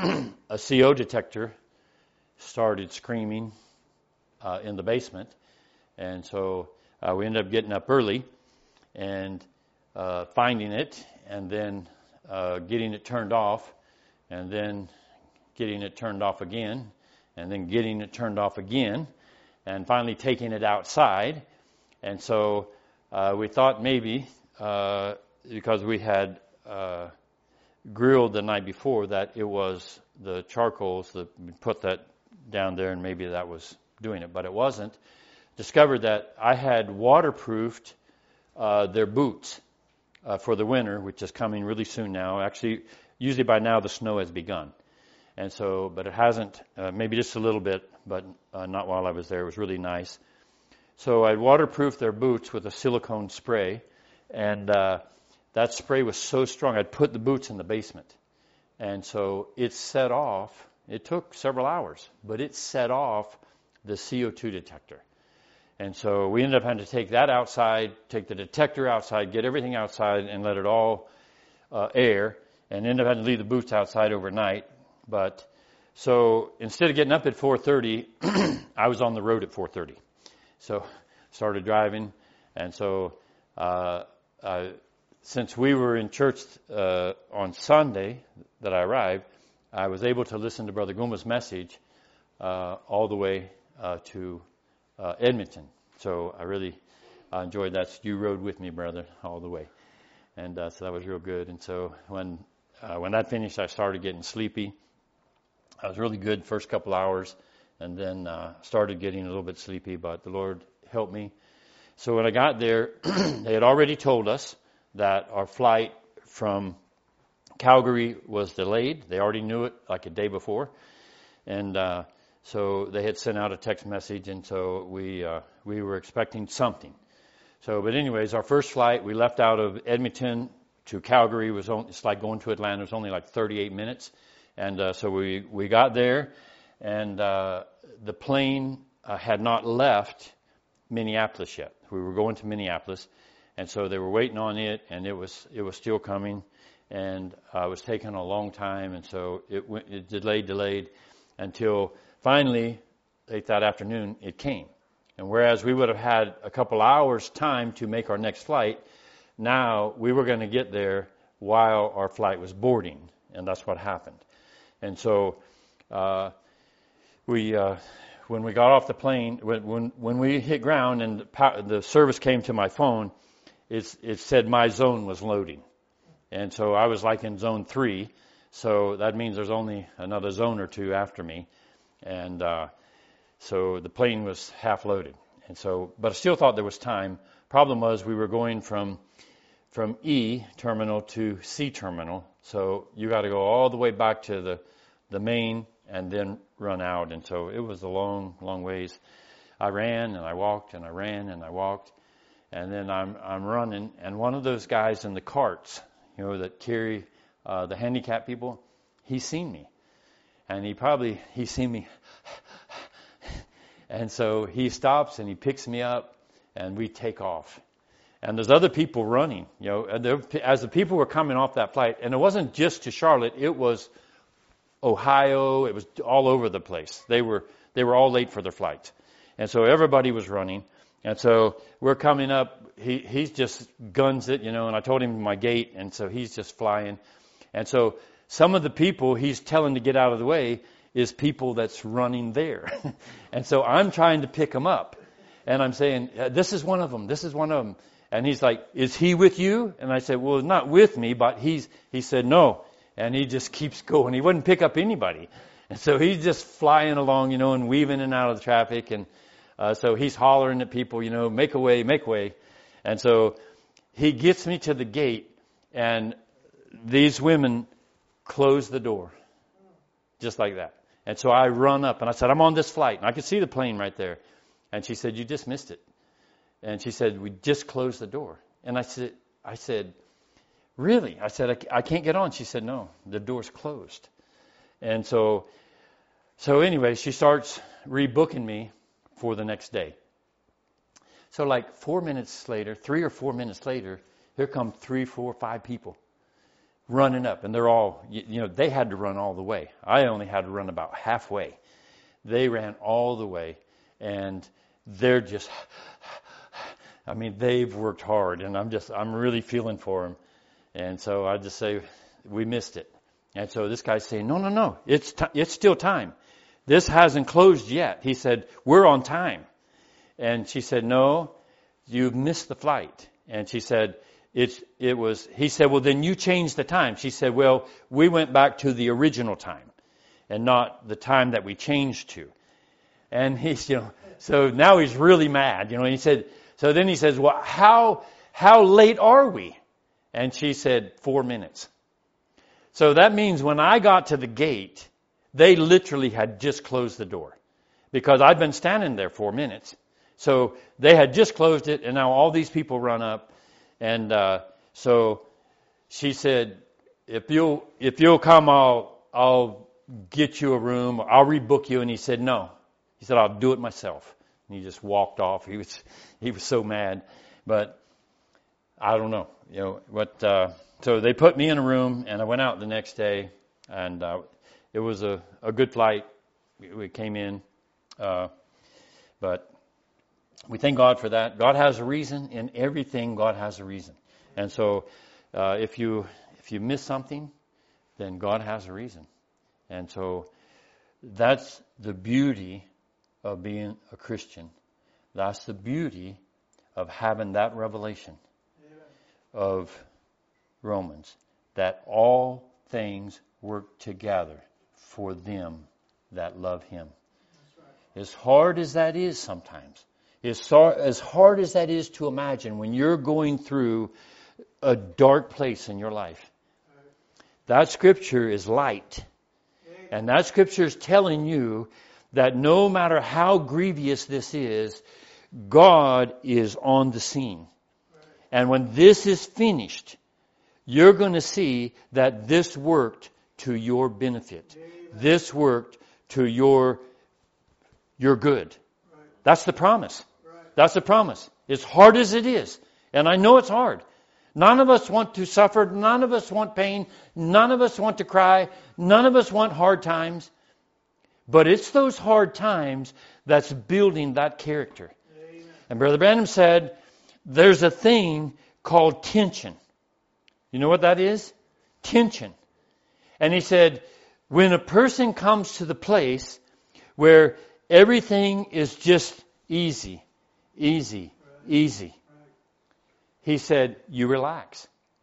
a C O detector started screaming uh, in the basement. And so uh, we ended up getting up early and uh, finding it, and then uh, getting it turned off, and then getting it turned off again, and then getting it turned off again, and finally taking it outside. And so uh, we thought maybe, uh, because we had uh, grilled the night before, that it was the charcoals that we put that down there, and maybe that was doing it, but it wasn't. Discovered that I had waterproofed uh, their boots uh, for the winter, which is coming really soon now. Actually, usually by now the snow has begun. And so, but it hasn't, uh, maybe just a little bit, but uh, not while I was there. It was really nice. So I waterproofed their boots with a silicone spray, and uh, that spray was so strong, I'd put the boots in the basement. And so it set off, it took several hours, but it set off the C O two detector. And so we ended up having to take that outside, take the detector outside, get everything outside, and let it all uh, air, and ended up having to leave the boots outside overnight. But so instead of getting up at four thirty, I was on the road at four thirty. So started driving, and so uh, uh, since we were in church uh, on Sunday that I arrived, I was able to listen to Brother Guma's message uh, all the way uh, to uh, Edmonton. So I really uh, enjoyed that. You rode with me, brother, all the way, and uh, so that was real good. And so when uh, when that finished, I started getting sleepy. I was really good first couple hours, and then uh, started getting a little bit sleepy, but the Lord helped me. So when I got there, they had already told us that our flight from Calgary was delayed. They already knew it like a day before. And uh, so they had sent out a text message, and so we uh, we were expecting something. So, but anyways, our first flight, we left out of Edmonton to Calgary. Was only, it's like going to Atlanta. It was only like thirty-eight minutes. And uh, so we, we got there, and uh, the plane uh, had not left Minneapolis yet. We were going to Minneapolis, and so they were waiting on it, and it was it was still coming, and uh, it was taking a long time, and so it went, it delayed, delayed, until finally, late that afternoon, it came. And whereas we would have had a couple hours time to make our next flight, now we were going to get there while our flight was boarding, and that's what happened. And so uh, we, uh, when we got off the plane, when when, when we hit ground and the, pow- the service came to my phone, it's, it said my zone was loading. And so I was like in zone three, so that means there's only another zone or two after me. And uh, so the plane was half loaded. And so, but I still thought there was time. Problem was we were going from from E terminal to C terminal. So you got to go all the way back to the, the main and then run out. And so it was a long, long ways. I ran and I walked and I ran and I walked. And then I'm I'm running. And one of those guys in the carts, you know, that carry uh, the handicapped people, he's seen me. And he probably, he's seen me. And so he stops and he picks me up and we take off. And there's other people running, you know, and there, as the people were coming off that flight, and it wasn't just to Charlotte, it was Ohio, it was all over the place. They were they were all late for their flights. And so everybody was running. And so we're coming up, he he's just guns it, you know, and I told him my gate, and so he's just flying. And so some of the people he's telling to get out of the way is people that's running there. And so I'm trying to pick them up. And I'm saying, this is one of them, this is one of them. And he's like, is he with you? And I said, well, not with me, but he's, he said, no. And he just keeps going. He wouldn't pick up anybody. And so he's just flying along, you know, and weaving in and out of the traffic. And uh, so he's hollering at people, you know, make a way, make way. And so he gets me to the gate, and these women close the door. Just like that. And so I run up, and I said, I'm on this flight. And I could see the plane right there. And she said, you just missed it. And she said, we just closed the door. And I said, I said, really? I said, I, I can't get on. She said, no, the door's closed. And so, so anyway, she starts rebooking me for the next day. So like four minutes later, three or four minutes later, here come three, four, five people running up. And they're all, you, you know, they had to run all the way. I only had to run about halfway. They ran all the way. And they're just, I mean, they've worked hard. And I'm just, I'm really feeling for them. And so I just say, we missed it. And so this guy's saying, no, no, no, it's t- it's still time. This hasn't closed yet. He said, we're on time. And she said, no, you've missed the flight. And she said, it's, it was, he said, well, then you changed the time. She said, well, we went back to the original time and not the time that we changed to. And he's, you know, so now he's really mad, you know, and he said, so then he says, well, how, how late are we? And she said, four minutes. So that means when I got to the gate, they literally had just closed the door because I'd been standing there four minutes. So they had just closed it, and now all these people run up. And uh, so she said, if you'll, if you'll come, I'll, I'll get you a room. I'll rebook you. And he said, no. He said, I'll do it myself. And he just walked off. He was, he was so mad. But I don't know, you know, but, uh, so they put me in a room, and I went out the next day, and uh, it was a, a good flight. We, we came in, uh, but we thank God for that. God has a reason. In everything, God has a reason. And so uh, if you if you miss something, then God has a reason. And so that's the beauty of being a Christian. That's the beauty of having that revelation of Romans, that all things work together for them that love Him. As hard as that is sometimes, as hard as that is to imagine when you're going through a dark place in your life, that scripture is light. And that scripture is telling you that no matter how grievous this is, God is on the scene. And when this is finished, you're going to see that this worked to your benefit. This worked to your, your good. That's the promise. That's the promise. As hard as it is. And I know it's hard. None of us want to suffer. None of us want pain. None of us want to cry. None of us want hard times. But it's those hard times that's building that character. Amen. And Brother Branham said, there's a thing called tension. You know what that is? Tension. And he said, when a person comes to the place where everything is just easy, easy, right. easy, right. he said, you relax.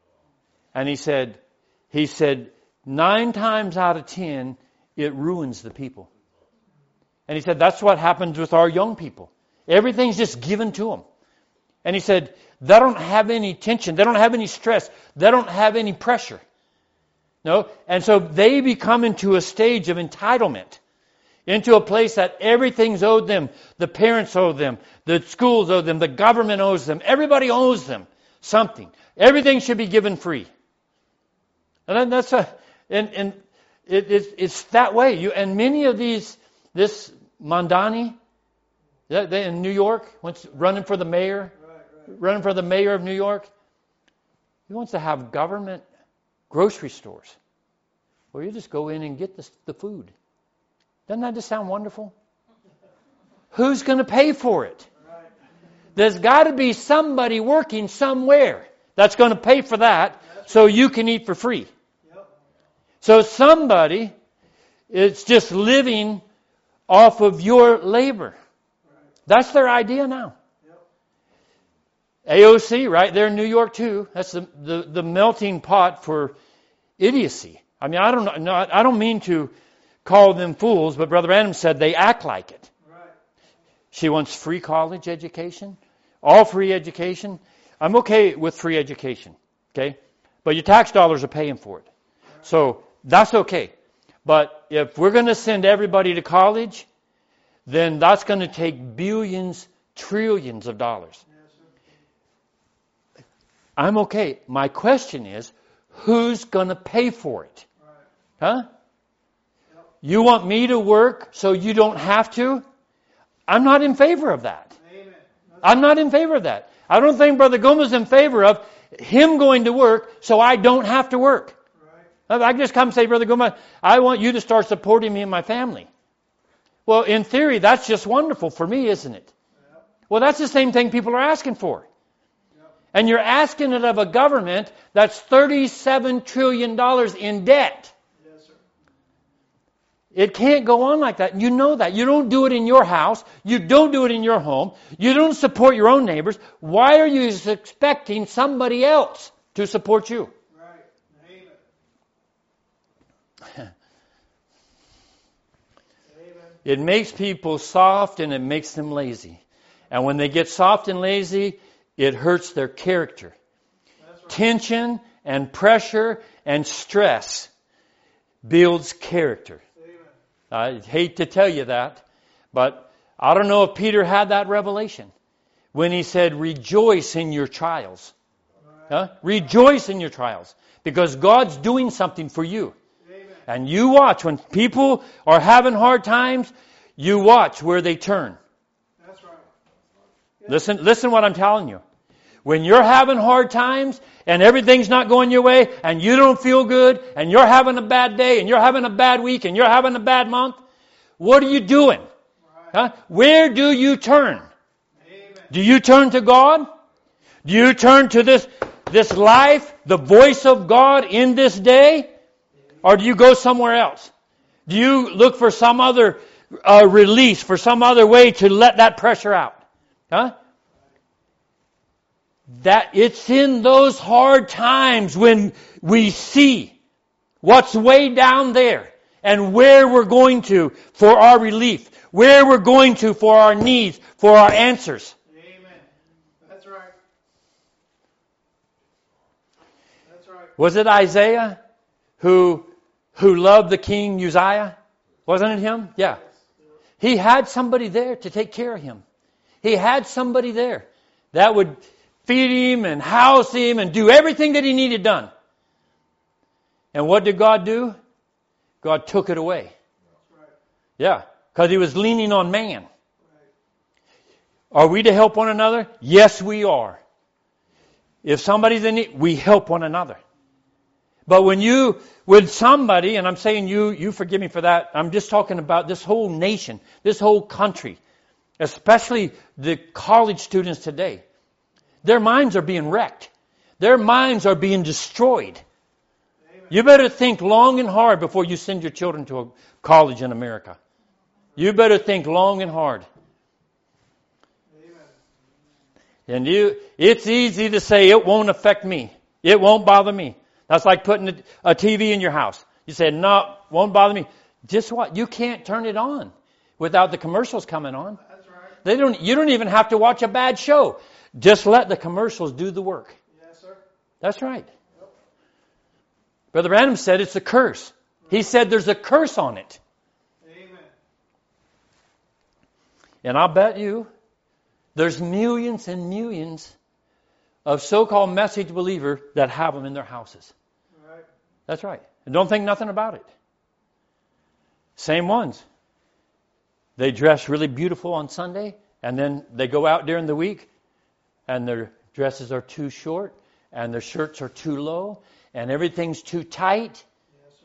And he said, he said, nine times out of ten, it ruins the people. And he said, that's what happens with our young people. Everything's just given to them. And he said, they don't have any tension. They don't have any stress. They don't have any pressure. No? And so they become into a stage of entitlement, into a place that everything's owed them. The parents owe them. The schools owe them. The government owes them. Everybody owes them something. Everything should be given free. And then that's a, and, and it, it's, it's that way. You, and many of these, this Mondani, they in New York, once running for the mayor, running for the mayor of New York. He wants to have government grocery stores where you just go in and get the, the food. Doesn't that just sound wonderful? Who's going to pay for it? There's got to be somebody working somewhere that's going to pay for that so you can eat for free. So somebody is just living off of your labor. That's their idea now. A O C, right there in New York too. That's the, the, the melting pot for idiocy. I mean, I don't know. I don't mean to call them fools, but Brother Adam said they act like it. Right. She wants free college education, all free education. I'm okay with free education, okay? But your tax dollars are paying for it. Right. So that's okay. But if we're going to send everybody to college, then that's going to take billions, trillions of dollars. I'm okay. My question is, who's going to pay for it? Huh? You want me to work so you don't have to? I'm not in favor of that. I'm not in favor of that. I don't think Brother Gomez is in favor of him going to work so I don't have to work. Right. I just come and say, Brother Gomez, I want you to start supporting me and my family. Well, in theory, that's just wonderful for me, isn't it? Yep. Well, that's the same thing people are asking for. Yep. And you're asking it of a government that's thirty-seven trillion dollars in debt. Yes, sir. It can't go on like that. You know that. You don't do it in your house. You don't do it in your home. You don't support your own neighbors. Why are you expecting somebody else to support you? Right. Amen. It makes people soft and it makes them lazy. And when they get soft and lazy, it hurts their character. That's right. Tension and pressure and stress builds character. Amen. I hate to tell you that, but I don't know if Peter had that revelation when he said, rejoice in your trials. Right. Huh? Rejoice in your trials because God's doing something for you. And you watch, when people are having hard times, you watch where they turn. That's right. Yeah. Listen, listen what I'm telling you. When you're having hard times and everything's not going your way and you don't feel good and you're having a bad day and you're having a bad week and you're having a bad month, what are you doing? Right. Huh? Where do you turn? Amen. Do you turn to God? Do you turn to this, this life, the voice of God in this day? Or do you go somewhere else? Do you look for some other uh, release, for some other way to let that pressure out? Huh? That it's in those hard times when we see what's way down there and where we're going to for our relief, where we're going to for our needs, for our answers. Amen. That's right. That's right. Was it Isaiah who who loved the king Uzziah? Wasn't it him? Yeah. He had somebody there to take care of him. He had somebody there that would feed him and house him and do everything that he needed done. And what did God do? God took it away. Yeah, because he was leaning on man. Are we to help one another? Yes, we are. If somebody's in need, we help one another. But when you, with somebody, and I'm saying you, you forgive me for that, I'm just talking about this whole nation, this whole country, especially the college students today. Their minds are being wrecked. Their minds are being destroyed. Amen. You better think long and hard before you send your children to a college in America. You better think long and hard. Amen. And you, it's easy to say, it won't affect me. It won't bother me. That's like putting a T V in your house. You said, no, won't bother me. Just what? You can't turn it on without the commercials coming on. That's right. They don't. You don't even have to watch a bad show. Just let the commercials do the work. Yes, sir. That's right. Yep. Brother Branham said it's a curse. He said there's a curse on it. Amen. And I'll bet you there's millions and millions of so-called message believers that have them in their houses. Right. That's right. And don't think nothing about it. Same ones. They dress really beautiful on Sunday, and then they go out during the week, and their dresses are too short, and their shirts are too low, and everything's too tight. Yes,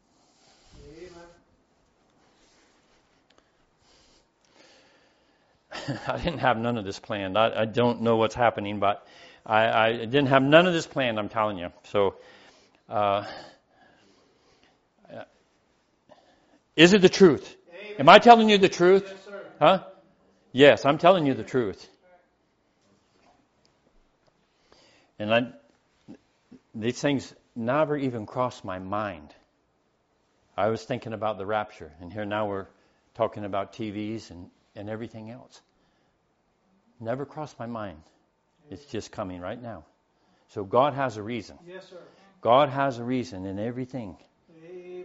sir. Amen. I didn't have none of this planned. I, I don't know what's happening, but I, I didn't have none of this planned, I'm telling you. So, uh, is it the truth? Amen. Am I telling you the truth? Yes, sir. Huh? Yes, I'm telling you the truth. And I, these things never even crossed my mind. I was thinking about the rapture, and here now we're talking about T Vs and, and everything else. Never crossed my mind. It's just coming right now. So God has a reason. Yes, sir. God has a reason in everything. Amen.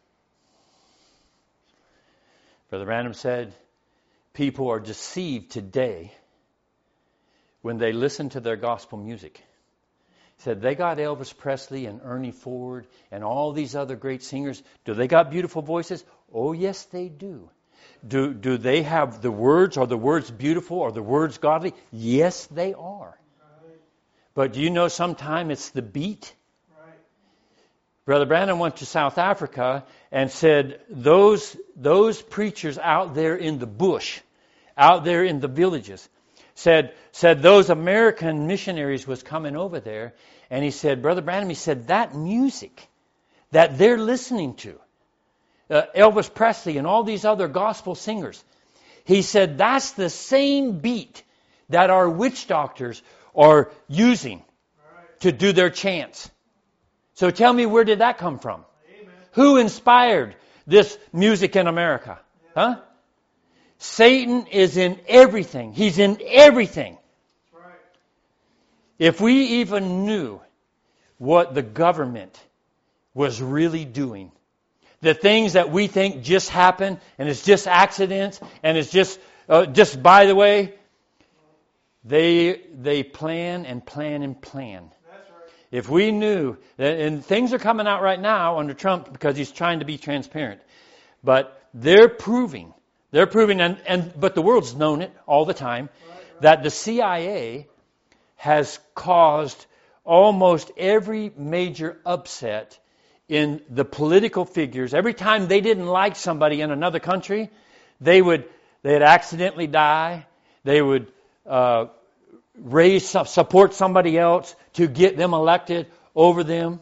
Brother Branham said, people are deceived today when they listen to their gospel music. He said, they got Elvis Presley and Ernie Ford and all these other great singers. Do they got beautiful voices? Oh, yes, they do. Do, do they have the words? Are the words beautiful? Are the words godly? Yes, they are. But do you know sometimes it's the beat? Right. Brother Branham went to South Africa and said those those preachers out there in the bush, out there in the villages, said said those American missionaries was coming over there, and he said, Brother Branham, he said that music that they're listening to, uh, Elvis Presley and all these other gospel singers, he said that's the same beat that our witch doctors are using to do their chants. So tell me, where did that come from? Amen. Who inspired this music in America? Huh? Satan is in everything. He's in everything. That's right. If we even knew what the government was really doing, the things that we think just happen and it's just accidents and it's just uh, just by the way, They they plan and plan and plan. That's right. If we knew, that, and things are coming out right now under Trump because he's trying to be transparent, but they're proving, they're proving, and, and but the world's known it all the time, Right, right. that the C I A has caused almost every major upset in the political figures. Every time they didn't like somebody in another country, they would they'd accidentally die. They would Uh, raise, support somebody else to get them elected over them.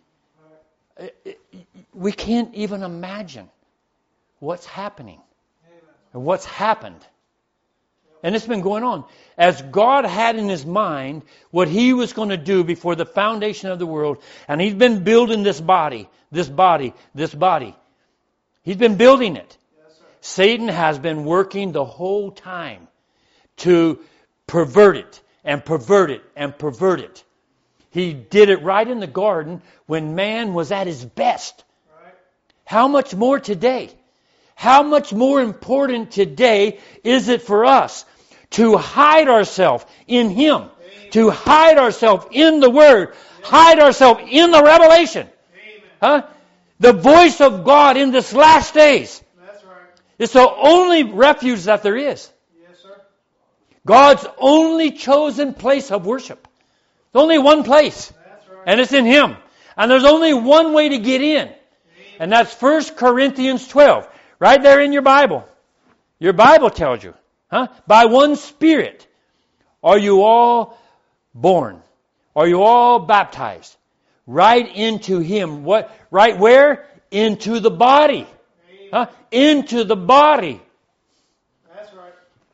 We can't even imagine what's happening and what's happened. And it's been going on. As God had in His mind what He was going to do before the foundation of the world, and He's been building this body, this body, this body. He's been building it. Yes, sir. Satan has been working the whole time to pervert it and pervert it and pervert it. He did it right in the garden when man was at his best. Right. How much more today? How much more important today is it for us to hide ourselves in Him, Amen. To hide ourselves in the Word, hide ourselves in the revelation? Amen. Huh? The voice of God in this last days. That's right. It's the only refuge that there is. Yes, sir. God's only chosen place of worship. There's only one place. That's right. And it's in Him. And there's only one way to get in. Amen. And that's First Corinthians twelve. Right there in your Bible. Your Bible tells you. Huh? By one Spirit are you all born. Are you all baptized? Right into Him. What? Right where? Into the body. Amen. Huh? Into the body. That's right.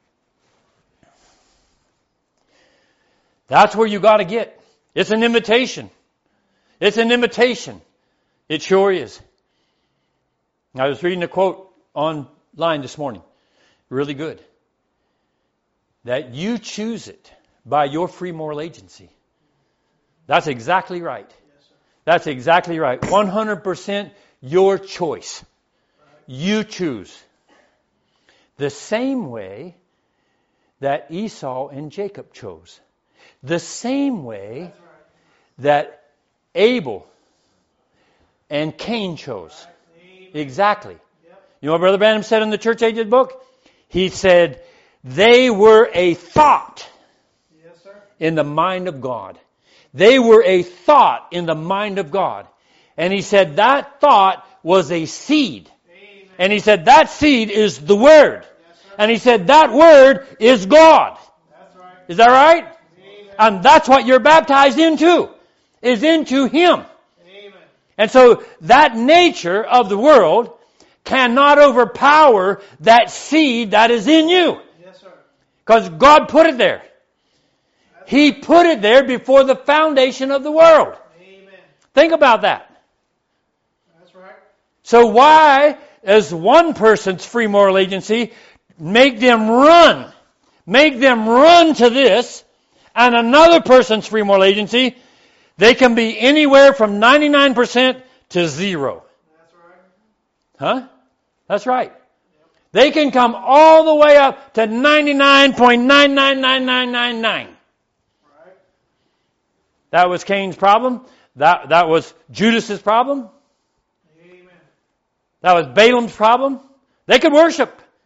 That's where you got to get. It's an invitation. It's an invitation. It sure is. I was reading a quote online this morning. Really good. That you choose it by your free moral agency. That's exactly right. Yes, sir. That's exactly right. one hundred percent your choice. You choose. The same way that Esau and Jacob chose. The same way That's right. that Abel and Cain chose. Amen. Exactly. Yep. You know what Brother Branham said in the Church Ages book? He said, they were a thought Yes, sir. in the mind of God. They were a thought in the mind of God. And he said that thought was a seed. Amen. And he said that seed is the Word. Yes, sir. And he said that Word is God. That's right. Is that right? Amen. And that's what you're baptized into, is into Him. Amen. And so that nature of the world cannot overpower that seed that is in you. Yes, sir. Because God put it there. He put it there before the foundation of the world. Amen. Think about that. That's right. So why, as one person's free moral agency, make them run, make them run to this, and another person's free moral agency, they can be anywhere from ninety-nine percent to zero. That's right. Huh? That's right. They can come all the way up to ninety-nine point nine nine nine nine nine nine. Right. That was Cain's problem. That, that was Judas's problem. Amen. That was Balaam's problem. They could worship.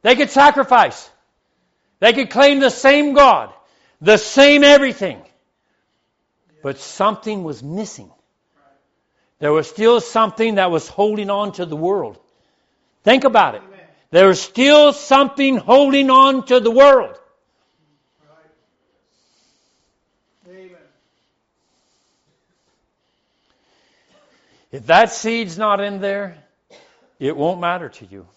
They could sacrifice. They could claim the same God, the same everything. But something was missing. There was still something that was holding on to the world. Think about it. There was still something holding on to the world. If that seed's not in there, it won't matter to you.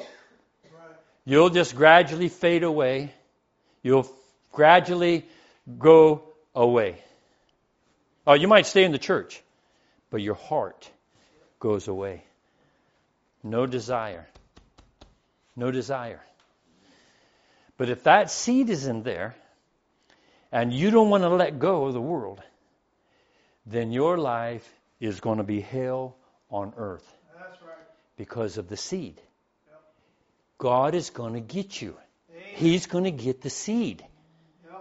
You'll just gradually fade away. You'll gradually go away. Oh, you might stay in the church, but your heart goes away. No desire. No desire. But if that seed is in there, and you don't want to let go of the world, then your life is going to be hell on earth. That's right. Because of the seed. Yep. God is going to get you. Amen. He's going to get the seed. Yep.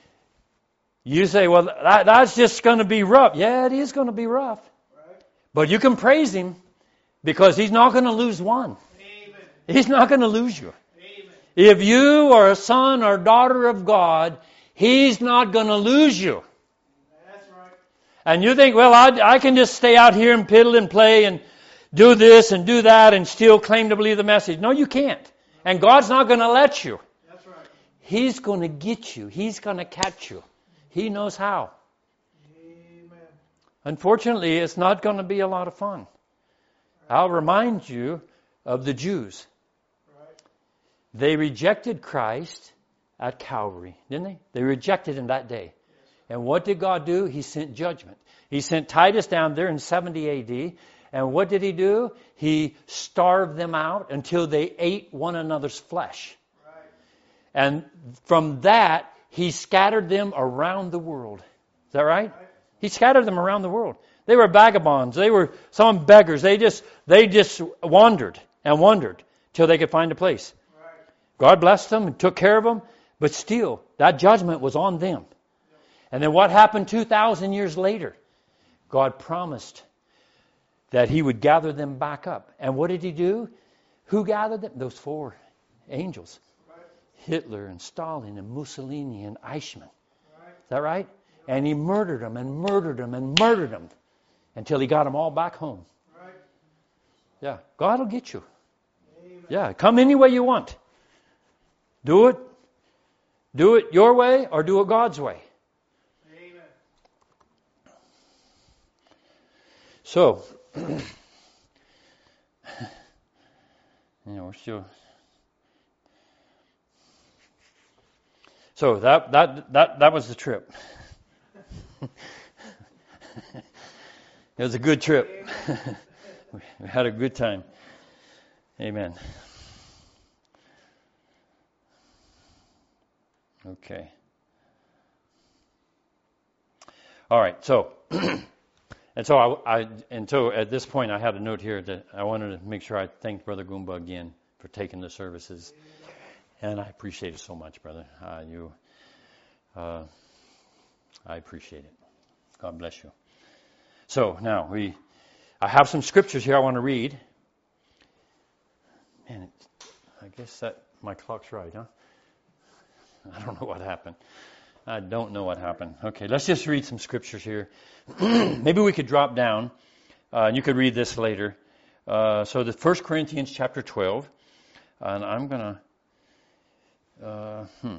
You say, well, that, that's just going to be rough. Yeah, it is going to be rough. Right. But you can praise Him because He's not going to lose one. Amen. He's not going to lose you. Amen. If you are a son or daughter of God, He's not going to lose you. That's right. And you think, well, I, I can just stay out here and piddle and play and do this and do that and still claim to believe the message. No, you can't. And God's not going to let you. That's right. He's going to get you. He's going to catch you. He knows how. Amen. Unfortunately, it's not going to be a lot of fun. I'll remind you of the Jews. Right. They rejected Christ at Calvary, didn't they? They rejected Him that day. And what did God do? He sent judgment. He sent Titus down there in seventy A D. And what did He do? He starved them out until they ate one another's flesh. Right. And from that, He scattered them around the world. Is that right? Right. He scattered them around the world. They were vagabonds. They were some beggars. They just they just wandered and wandered till they could find a place. Right. God blessed them and took care of them. But still, that judgment was on them. And then what happened two thousand years later? God promised that He would gather them back up. And what did He do? Who gathered them? Those four angels. Right. Hitler and Stalin and Mussolini and Eichmann. Right. Is that right? And He murdered them and murdered them and murdered them until He got them all back home. Right. Yeah, God will get you. Amen. Yeah, come any way you want. Do it. Do it your way or do it God's way. Amen. So, you know, we're still. So that that that that was the trip. It was a good trip. We had a good time. Amen. Okay. All right. So, and so I, I, and so at this point, I had a note here that I wanted to make sure I thanked Brother Goomba again for taking the services, and I appreciate it so much, brother. Uh, you, uh, I appreciate it. God bless you. So now we, I have some scriptures here I want to read. Man, it, I guess that my clock's right, huh? I don't know what happened. I don't know what happened. Okay, let's just read some scriptures here. Maybe we could drop down, uh, and you could read this later. Uh, so the First Corinthians chapter twelve, and I'm going to, uh, hmm.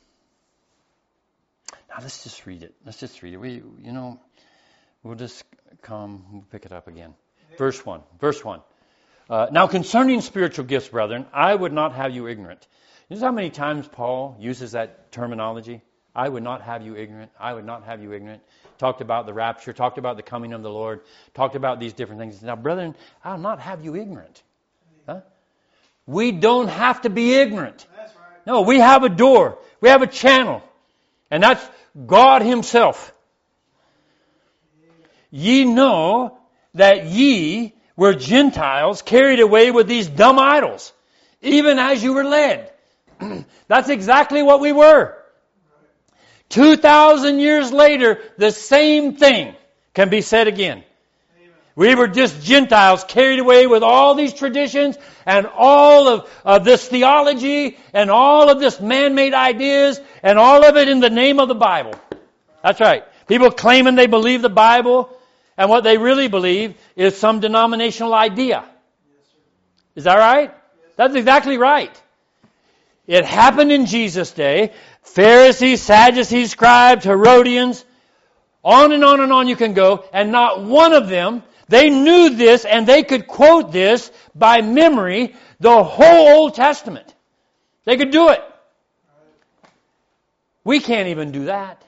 Now let's just read it. Let's just read it. We, you know, we'll just come, we'll pick it up again. Verse one. Verse one. Uh, now concerning spiritual gifts, brethren, I would not have you ignorant. You know how many times Paul uses that terminology? I would not have you ignorant. I would not have you ignorant. Talked about the rapture. Talked about the coming of the Lord. Talked about these different things. Now, brethren, I'll not have you ignorant. Huh? We don't have to be ignorant. That's right. No, we have a door. We have a channel. And that's God Himself. Ye know that ye were Gentiles carried away with these dumb idols, even as you were led. That's exactly what we were. Two thousand years later, the same thing can be said again. Amen. We were just Gentiles carried away with all these traditions and all of, of this theology and all of this man-made ideas and all of it in the name of the Bible. That's right. People claiming they believe the Bible, and what they really believe is some denominational idea. Is that right? That's exactly right. It happened in Jesus' day. Pharisees, Sadducees, scribes, Herodians, on and on and on you can go, and not one of them, they knew this and they could quote this by memory, the whole Old Testament. They could do it. We can't even do that.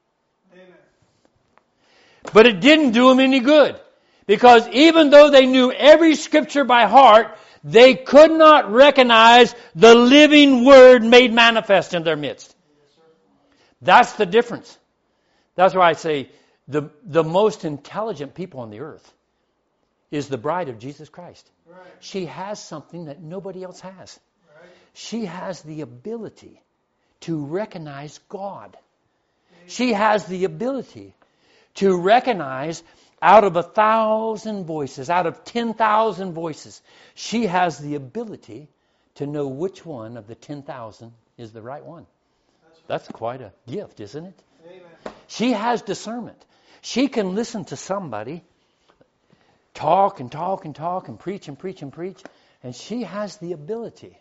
But it didn't do them any good. Because even though they knew every scripture by heart, they could not recognize the living Word made manifest in their midst. That's the difference. That's why I say the, the most intelligent people on the earth is the bride of Jesus Christ. Right. She has something that nobody else has. Right. She has the ability to recognize God. She has the ability to recognize out of a thousand voices, out of ten thousand voices, she has the ability to know which one of the ten thousand is the right one. That's quite a gift, isn't it? Amen. She has discernment. She can listen to somebody talk and talk and talk and preach and preach and preach, and she has the ability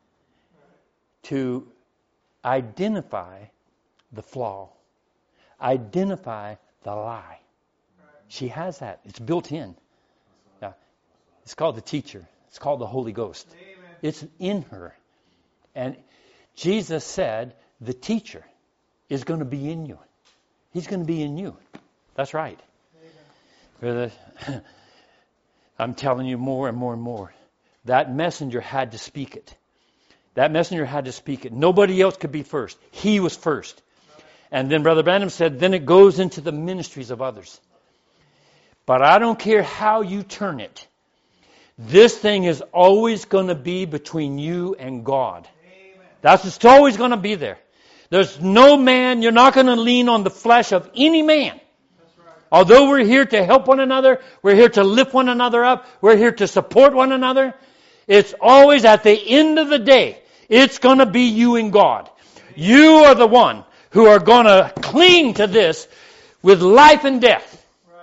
to identify the flaw, identify the lie. She has that. It's built in. Now, it's called the teacher. It's called the Holy Ghost. Amen. It's in her. And Jesus said the teacher is going to be in you. He's going to be in you. That's right. Amen. I'm telling you more and more and more. That messenger had to speak it. That messenger had to speak it. Nobody else could be first. He was first. And then Brother Branham said, then it goes into the ministries of others. But I don't care how you turn it. This thing is always going to be between you and God. Amen. That's it's always going to be there. There's no man, you're not going to lean on the flesh of any man. That's right. Although we're here to help one another, we're here to lift one another up, we're here to support one another, it's always at the end of the day, it's going to be you and God. You are the one who are going to cling to this with life and death.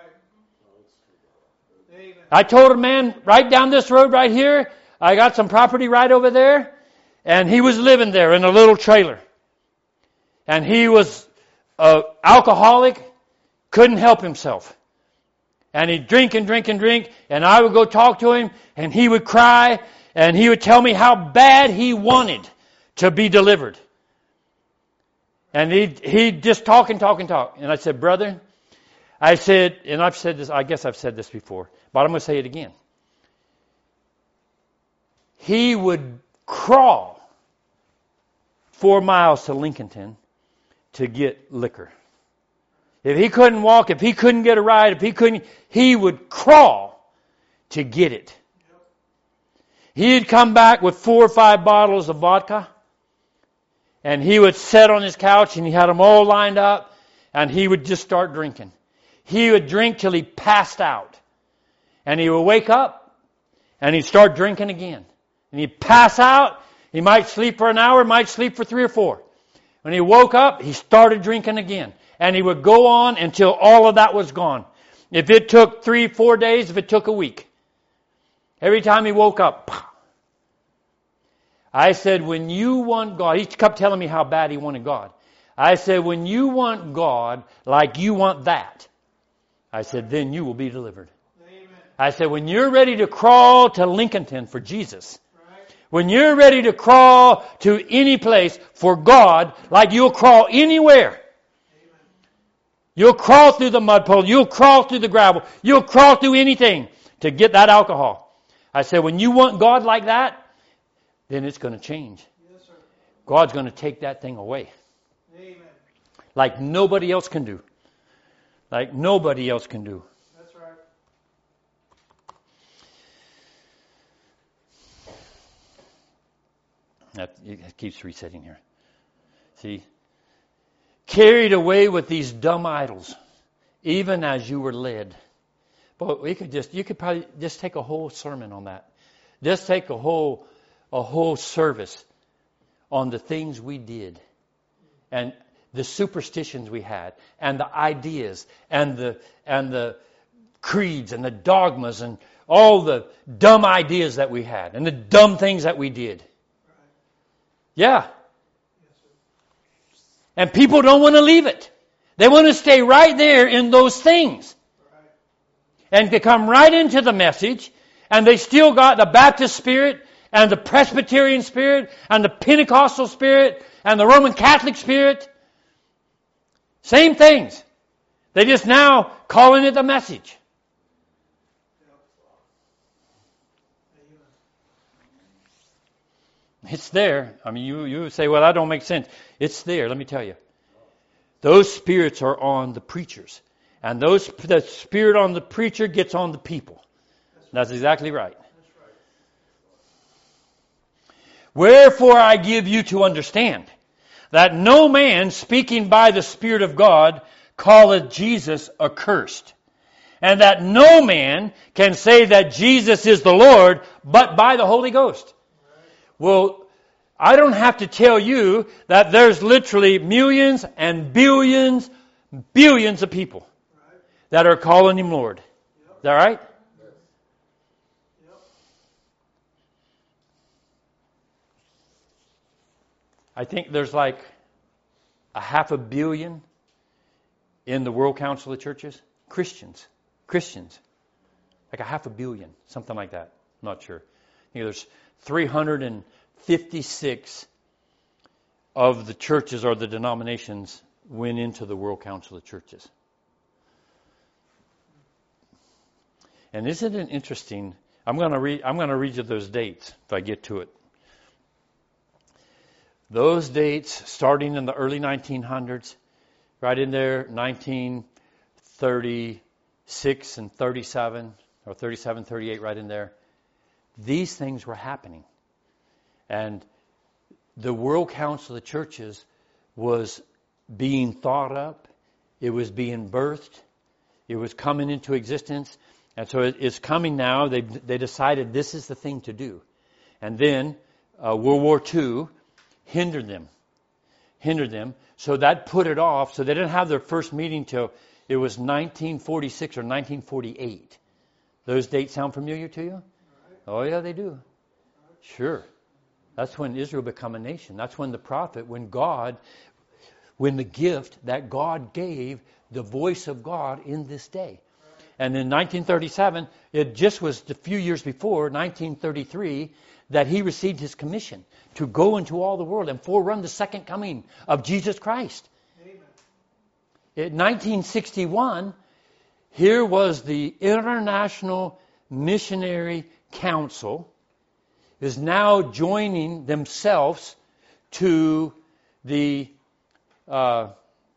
I told a man right down this road right here, I got some property right over there, and he was living there in a little trailer. And he was an alcoholic, couldn't help himself. And he'd drink and drink and drink, and I would go talk to him, and he would cry, and he would tell me how bad he wanted to be delivered. And he'd, he'd just talk and talk and talk. And I said, brother, I said, and I've said this, I guess I've said this before, but I'm going to say it again. He would crawl four miles to Lincolnton to get liquor. If he couldn't walk, if he couldn't get a ride, if he couldn't, he would crawl to get it. He'd come back with four or five bottles of vodka, and he would sit on his couch, and he had them all lined up, and he would just start drinking. He would drink till he passed out. And he would wake up, and he'd start drinking again. And he'd pass out. He might sleep for an hour, might sleep for three or four. When he woke up, he started drinking again. And he would go on until all of that was gone. If it took three, four days, if it took a week. Every time he woke up, I said, when you want God, he kept telling me how bad he wanted God. I said, when you want God like you want that, I said, then you will be delivered. Amen. I said, when you're ready to crawl to Lincolnton for Jesus, right. When you're ready to crawl to any place for God, like you'll crawl anywhere. Amen. You'll crawl through the mud puddle. You'll crawl through the gravel. You'll crawl through anything to get that alcohol. I said, when you want God like that, then it's going to change. Yes, sir. God's going to take that thing away. Amen. Like nobody else can do. Like nobody else can do. That's right. That, it keeps resetting here. See? Carried away with these dumb idols, even as you were led. But we could just, you could probably just take a whole sermon on that. Just take a whole, a whole service on the things we did and the superstitions we had and the ideas and the, and the creeds and the dogmas and all the dumb ideas that we had and the dumb things that we did. Yeah. And people don't want to leave it. They want to stay right there in those things. And to come right into the message, and they still got the Baptist spirit, and the Presbyterian spirit, and the Pentecostal spirit, and the Roman Catholic spirit. Same things. They just now calling it the message. It's there. I mean, you, you say, well, that don't make sense. It's there. Let me tell you. Those spirits are on the preachers. And those the spirit on the preacher gets on the people. That's exactly right. Wherefore I give you to understand that no man speaking by the Spirit of God calleth Jesus accursed. And that no man can say that Jesus is the Lord but by the Holy Ghost. Well, I don't have to tell you that there's literally millions and billions, billions of people that are calling Him Lord. Is that right? I think there's like a half a billion in the World Council of Churches. Christians. Christians. Like a half a billion. Something like that. I'm not sure. I think there's three hundred fifty-six of the churches or the denominations went into the World Council of Churches. And isn't it interesting? I'm going to read. I'm going to read you those dates if I get to it. Those dates, starting in the early nineteen hundreds, right in there, nineteen thirty-six and thirty-seven, or thirty-seven, thirty-eight, right in there. These things were happening, and the World Council of Churches was being thought up. It was being birthed. It was coming into existence. And so it's coming now. They they decided this is the thing to do. And then uh, World War Two hindered them. Hindered them. So that put it off. So they didn't have their first meeting till it was nineteen forty-six or nineteen forty-eight. Those dates sound familiar to you? Oh, yeah, they do. Sure. That's when Israel became a nation. That's when the prophet, when God, when the gift that God gave, the voice of God in this day. And in nineteen thirty-seven, it just was a few years before, nineteen thirty-three, that he received his commission to go into all the world and forerun the second coming of Jesus Christ. Amen. In nineteen sixty-one, here was the International Missionary Council is now joining themselves to the uh,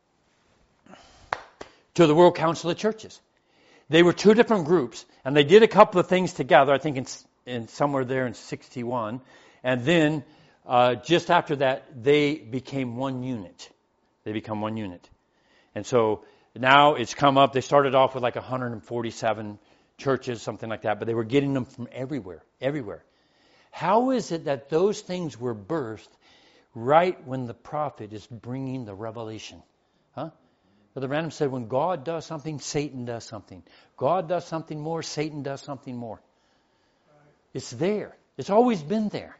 to the World Council of Churches. They were two different groups, and they did a couple of things together, I think in, in somewhere there in sixty-one. And then uh, just after that, they became one unit. They become one unit. And so now it's come up. They started off with like one hundred forty-seven churches, something like that, but they were getting them from everywhere, everywhere. How is it that those things were birthed right when the prophet is bringing the revelation? Huh? Brother Branham said, when God does something, Satan does something. God does something more, Satan does something more. Right. It's there. It's always been there.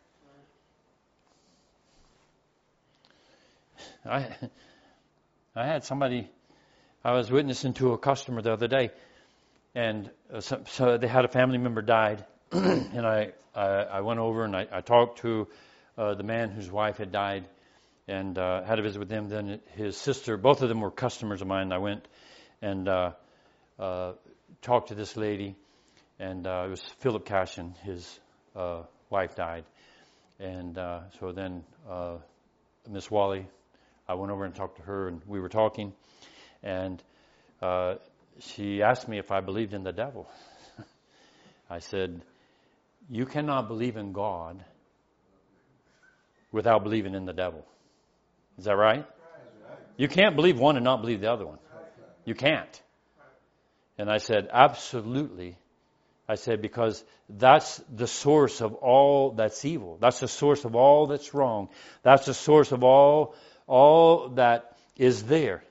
Right. I I had somebody, I was witnessing to a customer the other day, and uh, so, so they had a family member died, and I, I I went over and I, I talked to uh, the man whose wife had died, and uh, had a visit with him. Then his sister, both of them were customers of mine. I went and uh, uh, talked to this lady, and uh, it was Philip Cashin. His uh, wife died, and uh, so then uh, Miss Wally, I went over and talked to her, and we were talking, and uh, she asked me if I believed in the devil. I said, you cannot believe in God without believing in the devil. Is that right? You can't believe one and not believe the other one. You can't. And I said, absolutely. I said, because that's the source of all that's evil. That's the source of all that's wrong. That's the source of all, all that is there.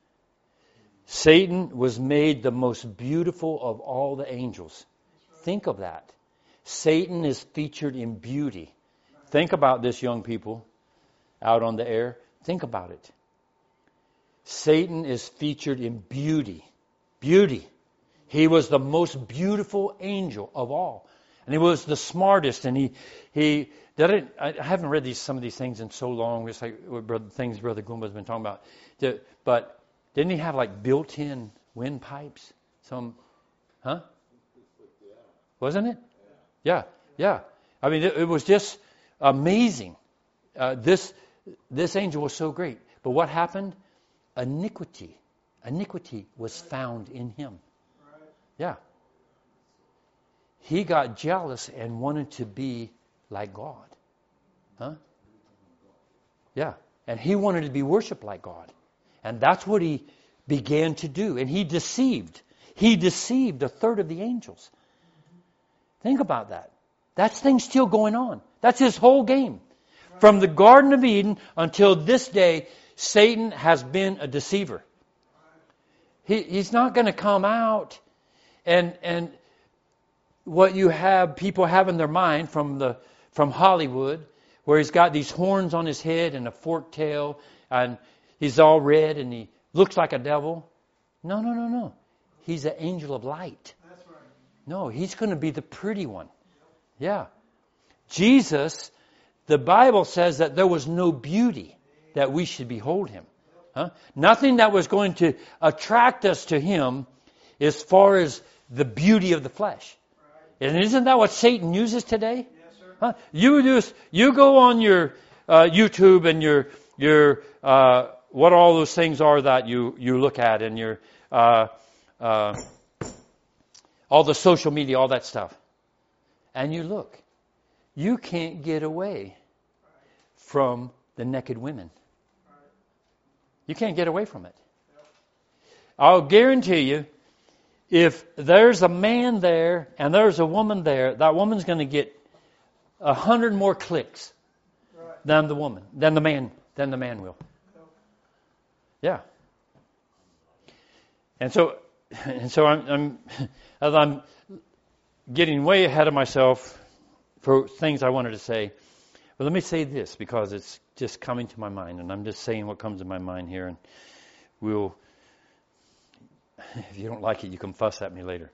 Satan was made the most beautiful of all the angels. Think of that. Satan is featured in beauty. Think about this, young people out on the air. Think about it. Satan is featured in beauty. Beauty. He was the most beautiful angel of all. And he was the smartest. And he, he didn't, I haven't read these, some of these things in so long. It's like what things Brother Goomba's been talking about. But didn't he have like built-in windpipes? Some, huh? Wasn't it? Yeah, yeah. I mean, it, it was just amazing. Uh, this, this angel was so great. But what happened? Iniquity. Iniquity was found in him. Yeah. He got jealous and wanted to be like God. Huh? Yeah. And he wanted to be worshipped like God. And that's what he began to do. And he deceived. He deceived a third of the angels. Think about that. That's things still going on. That's his whole game. From the Garden of Eden until this day, Satan has been a deceiver. He, he's not going to come out and and what you have people have in their mind from the from Hollywood, where he's got these horns on his head and a forked tail, and he's all red and he looks like a devil. No, no, no, no. He's an angel of light. That's right. No, he's going to be the pretty one. Yeah. Jesus, the Bible says that there was no beauty that we should behold him. Huh? Nothing that was going to attract us to him as far as the beauty of the flesh. Right. And isn't that what Satan uses today? Yes, sir. Huh? You just you go on your uh, YouTube and your your uh, what all those things are that you you look at, and your uh, uh, all the social media, all that stuff, and you look, you can't get away from the naked women. You can't get away from it. I'll guarantee you, if there's a man there and there's a woman there, that woman's going to get a hundred more clicks than the woman, than the man, than the man will. Yeah. And so, and so I'm, I'm as I'm getting way ahead of myself for things I wanted to say. But let me say this, because it's just coming to my mind, and I'm just saying what comes to my mind here, and we'll, if you don't like it, you can fuss at me later.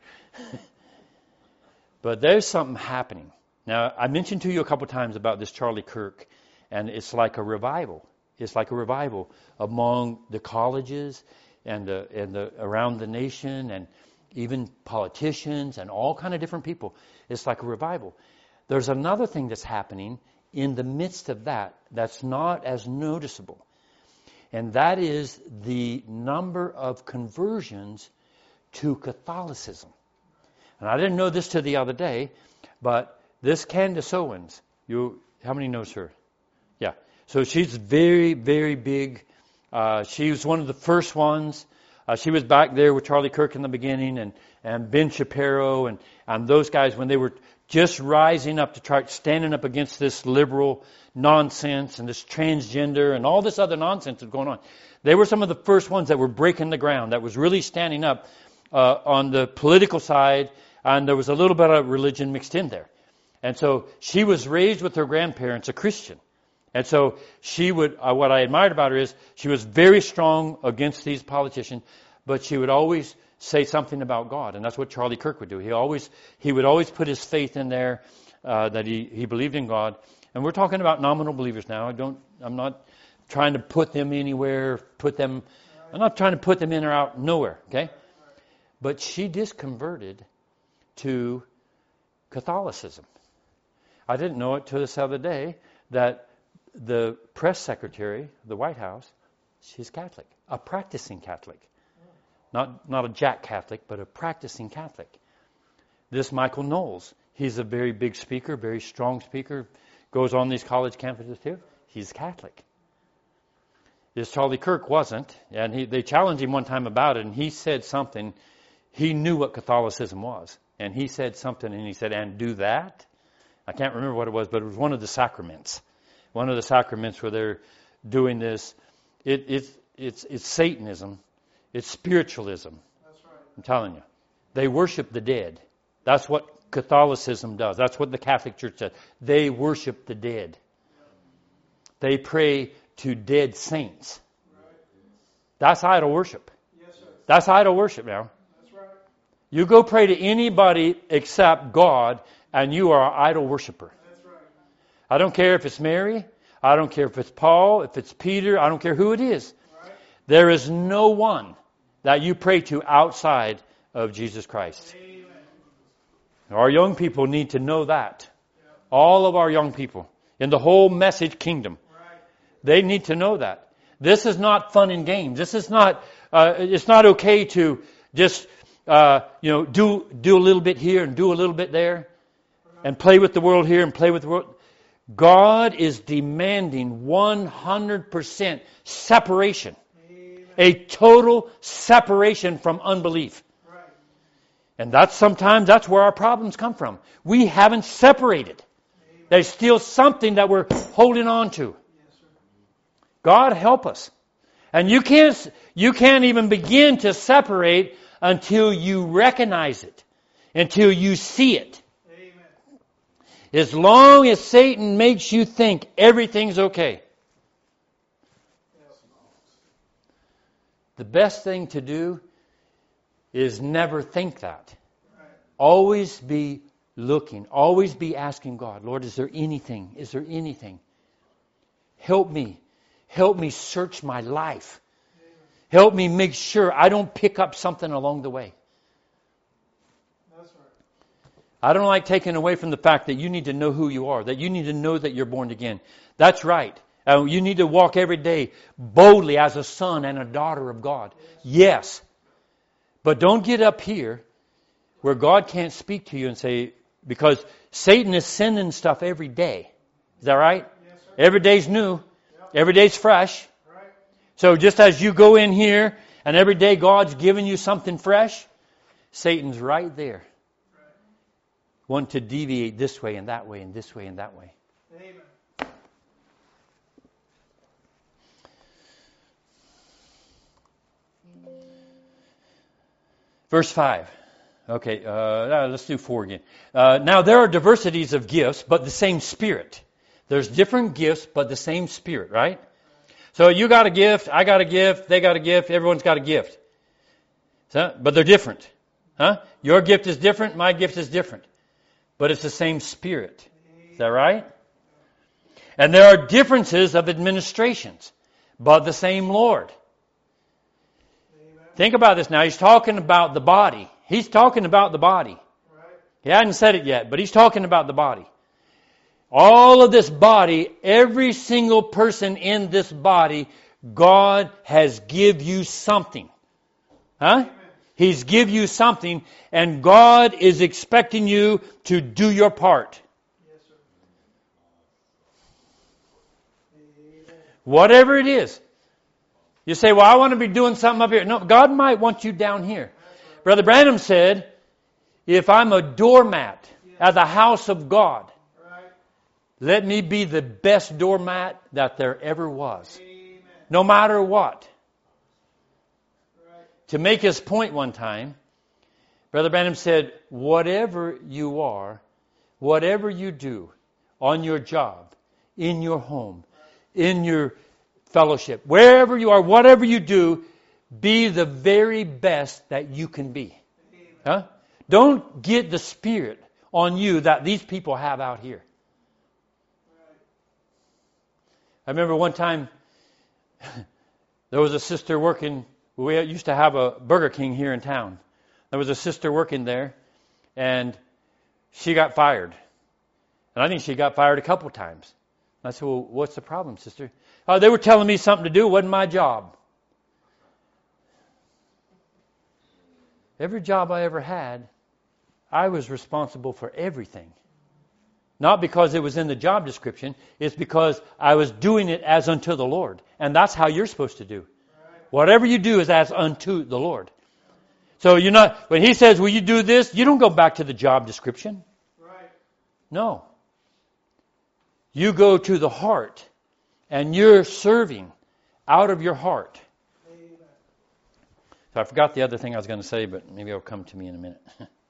But there's something happening. Now, I mentioned to you a couple times about this Charlie Kirk, and it's like a revival. It's like a revival among the colleges and the, and the around the nation, and even politicians and all kind of different people. It's like a revival. There's another thing that's happening in the midst of that, that's not as noticeable. And that is the number of conversions to Catholicism. And I didn't know this till the other day, but this Candace Owens, you, how many knows her? Yeah. So she's very, very big. Uh, she was one of the first ones. Uh, she was back there with Charlie Kirk in the beginning, and, and Ben Shapiro, and, and those guys when they were just rising up to try standing up against this liberal nonsense and this transgender and all this other nonsense that's going on. They were some of the first ones that were breaking the ground, that was really standing up uh, on the political side, and there was a little bit of religion mixed in there. And so she was raised with her grandparents a Christian. And so she would, uh, what I admired about her is she was very strong against these politicians, but she would always say something about God, and that's what Charlie Kirk would do. He always he would always put his faith in there, uh, that he, he believed in God. And we're talking about nominal believers now. I don't I'm not trying to put them anywhere, put them I'm not trying to put them in or out, nowhere, okay? But she just converted to Catholicism. I didn't know it till this other day that the press secretary of the White House, she's Catholic, a practicing Catholic. Not not a Jack Catholic, but a practicing Catholic. This Michael Knowles, he's a very big speaker, very strong speaker, goes on these college campuses too. He's Catholic. This Charlie Kirk wasn't, and he, they challenged him one time about it, and he said something. he knew what Catholicism was. And he said something, and he said, and do that? I can't remember what it was, but it was one of the sacraments. One of the sacraments where they're doing this. It, it, it's, it's Satanism. It's spiritualism. That's right. I'm telling you. They worship the dead. That's what Catholicism does. That's what the Catholic Church does. They worship the dead. They pray to dead saints. Right. That's idol worship. Yes, sir. That's idol worship now. That's right. You go pray to anybody except God, and you are an idol worshiper. That's right. I don't care if it's Mary. I don't care if it's Paul, if it's Peter. I don't care who it is. Right. There is no one that you pray to outside of Jesus Christ. Amen. Our young people need to know that. All of our young people in the whole message kingdom. Right. They need to know that. This is not fun and games. This is not, uh, it's not okay to just, uh, you know, do, do a little bit here and do a little bit there and play with the world here and play with the world. God is demanding one hundred percent separation. Amen. A total separation from unbelief. Right. And that's sometimes, that's where our problems come from. We haven't separated. Amen. There's still something that we're holding on to. Yes, sir. God help us. And you can't, you can't even begin to separate until you recognize it, until you see it. Amen. As long as Satan makes you think everything's okay, Yes. the best thing to do is never think that. Right. Always be looking, always be asking God, Lord, is there anything? Is there anything? Help me. Help me search my life. Help me make sure I don't pick up something along the way. That's right. I don't like taking away from the fact that you need to know who you are, that you need to know that you're born again. That's right. Uh, you need to walk every day boldly as a son and a daughter of God. Yes. But don't get up here where God can't speak to you and say, because Satan is sending stuff every day. Is that right? Yes, sir. Every day's new. Yep. Every day's fresh. Right. So just as you go in here and every day God's giving you something fresh, Satan's right there. Right. Want to deviate this way and that way and this way and that way. Amen. Verse five. Okay, uh, let's do four again. Uh, now there are diversities of gifts, but the same Spirit. There's different gifts, but the same Spirit, right? So you got a gift, I got a gift, they got a gift, everyone's got a gift. So, but they're different. Huh? Your gift is different, my gift is different. But it's the same Spirit. Is that right? And there are differences of administrations, but the same Lord. Amen. Think about this now. He's talking about the body. He's talking about the body. Right. He hadn't said it yet, but he's talking about the body. All of this body, every single person in this body, God has give you something. Huh? Amen. He's give you something, and God is expecting you to do your part. Yes, sir. Amen. Whatever it is. You say, well, I want to be doing something up here. No, God might want you down here. Right. Brother Branham said, if I'm a doormat at the house of God, Right. let me be the best doormat that there ever was. Amen. No matter what. Right. To make his point one time, Brother Branham said, whatever you are, whatever you do on your job, in your home, in your fellowship, wherever you are, whatever you do, be the very best that you can be. Amen. Huh? Don't get the spirit on you that these people have out here. Right. I remember one time there was a sister working. We used to have a Burger King here in town. There was a sister working there, and she got fired. And I think she got fired a couple times. I said, well, what's the problem, sister? Oh, they were telling me something to do. It wasn't my job. Every job I ever had, I was responsible for everything. Not because it was in the job description. It's because I was doing it as unto the Lord. And that's how you're supposed to do. Right. Whatever you do is as unto the Lord. So you're not, when he says, will you do this? You don't go back to the job description. Right. No. You go to the heart and you're serving out of your heart. Amen. So I forgot the other thing I was going to say, but maybe it'll come to me in a minute.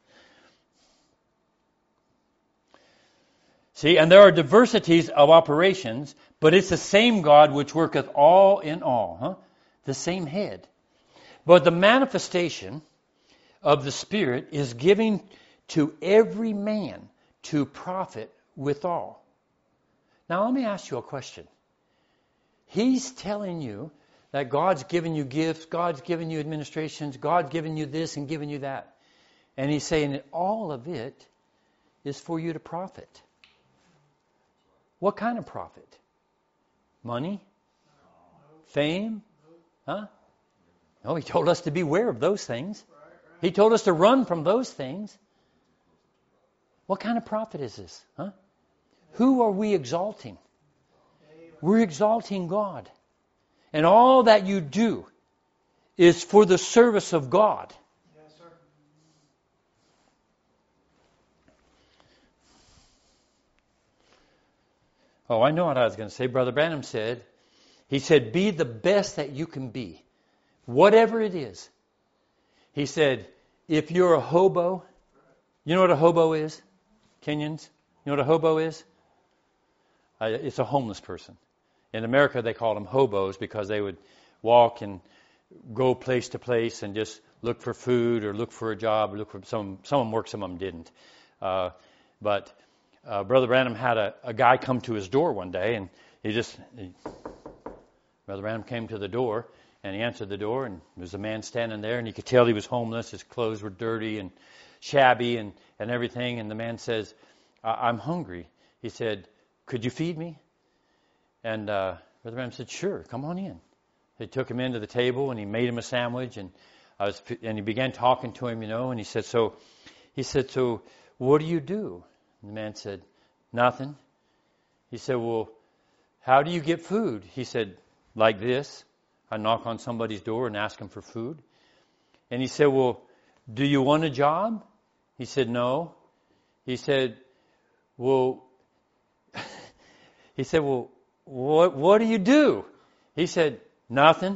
See, and there are diversities of operations, but it's the same God which worketh all in all. Huh? The same head. But the manifestation of the Spirit is giving to every man to profit withal. Now let me ask you a question. He's telling you that God's given you gifts, God's given you administrations, God's given you this and given you that. And He's saying that all of it is for you to profit. What kind of profit? Money? Fame? Huh? No, He told us to beware of those things. He told us to run from those things. What kind of profit is this? Huh? Who are we exalting? We're exalting God. And all that you do is for the service of God. Yes, sir. Oh, I know what I was going to say. Brother Branham said, he said, be the best that you can be. Whatever it is. He said, if you're a hobo, you know what a hobo is? Kenyans? You know what a hobo is? Uh, it's a homeless person. In America, they called them hobos because they would walk and go place to place and just look for food or look for a job. Or look for some. Some of them worked, some of them didn't. Uh, but uh, Brother Branham had a, a guy come to his door one day, and he just he, Brother Branham came to the door. And he answered the door, and there was a man standing there, and you could tell he was homeless. His clothes were dirty and shabby and, and everything. And the man says, I'm hungry. He said, could you feed me? And uh, Brother Branham said, sure, come on in. They took him into the table, and he made him a sandwich, and I was, and he began talking to him, you know, and he said, so, he said, so what do you do? And the man said, nothing. He said, well, how do you get food? He said, like this. I knock on somebody's door and ask them for food. And he said, well, do you want a job? He said, no. He said, well, he said, well, what, what do you do? He said, nothing.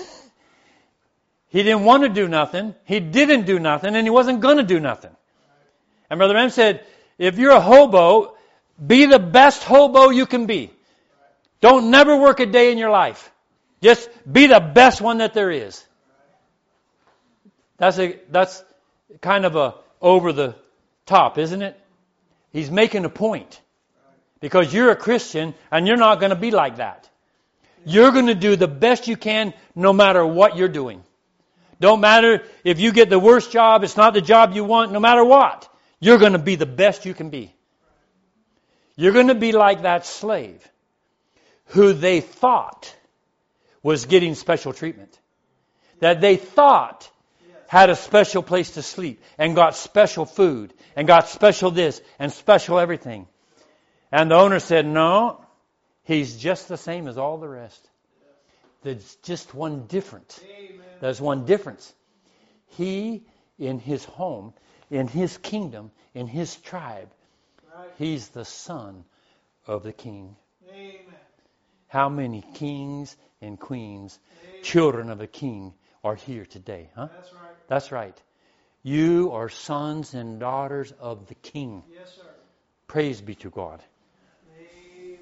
He didn't want to do nothing. He didn't do nothing, and he wasn't going to do nothing. And Brother Branham said, if you're a hobo, be the best hobo you can be. Don't never work a day in your life. Just be the best one that there is. That's a that's kind of a over the top, isn't it? He's making a point. Because you're a Christian and you're not going to be like that. You're going to do the best you can no matter what you're doing. Don't matter if you get the worst job, it's not the job you want, no matter what. You're going to be the best you can be. You're going to be like that slave who they thought was getting special treatment. That they thought had a special place to sleep and got special food and got special this and special everything. And the owner said, no, he's just the same as all the rest. There's just one difference. There's one difference. He, in his home, in his kingdom, in his tribe, he's the son of the king. Amen. How many kings and queens, Amen. Children of a king, are here today? Huh? That's right. That's right. You are sons and daughters of the King. Yes, sir. Praise be to God. Amen.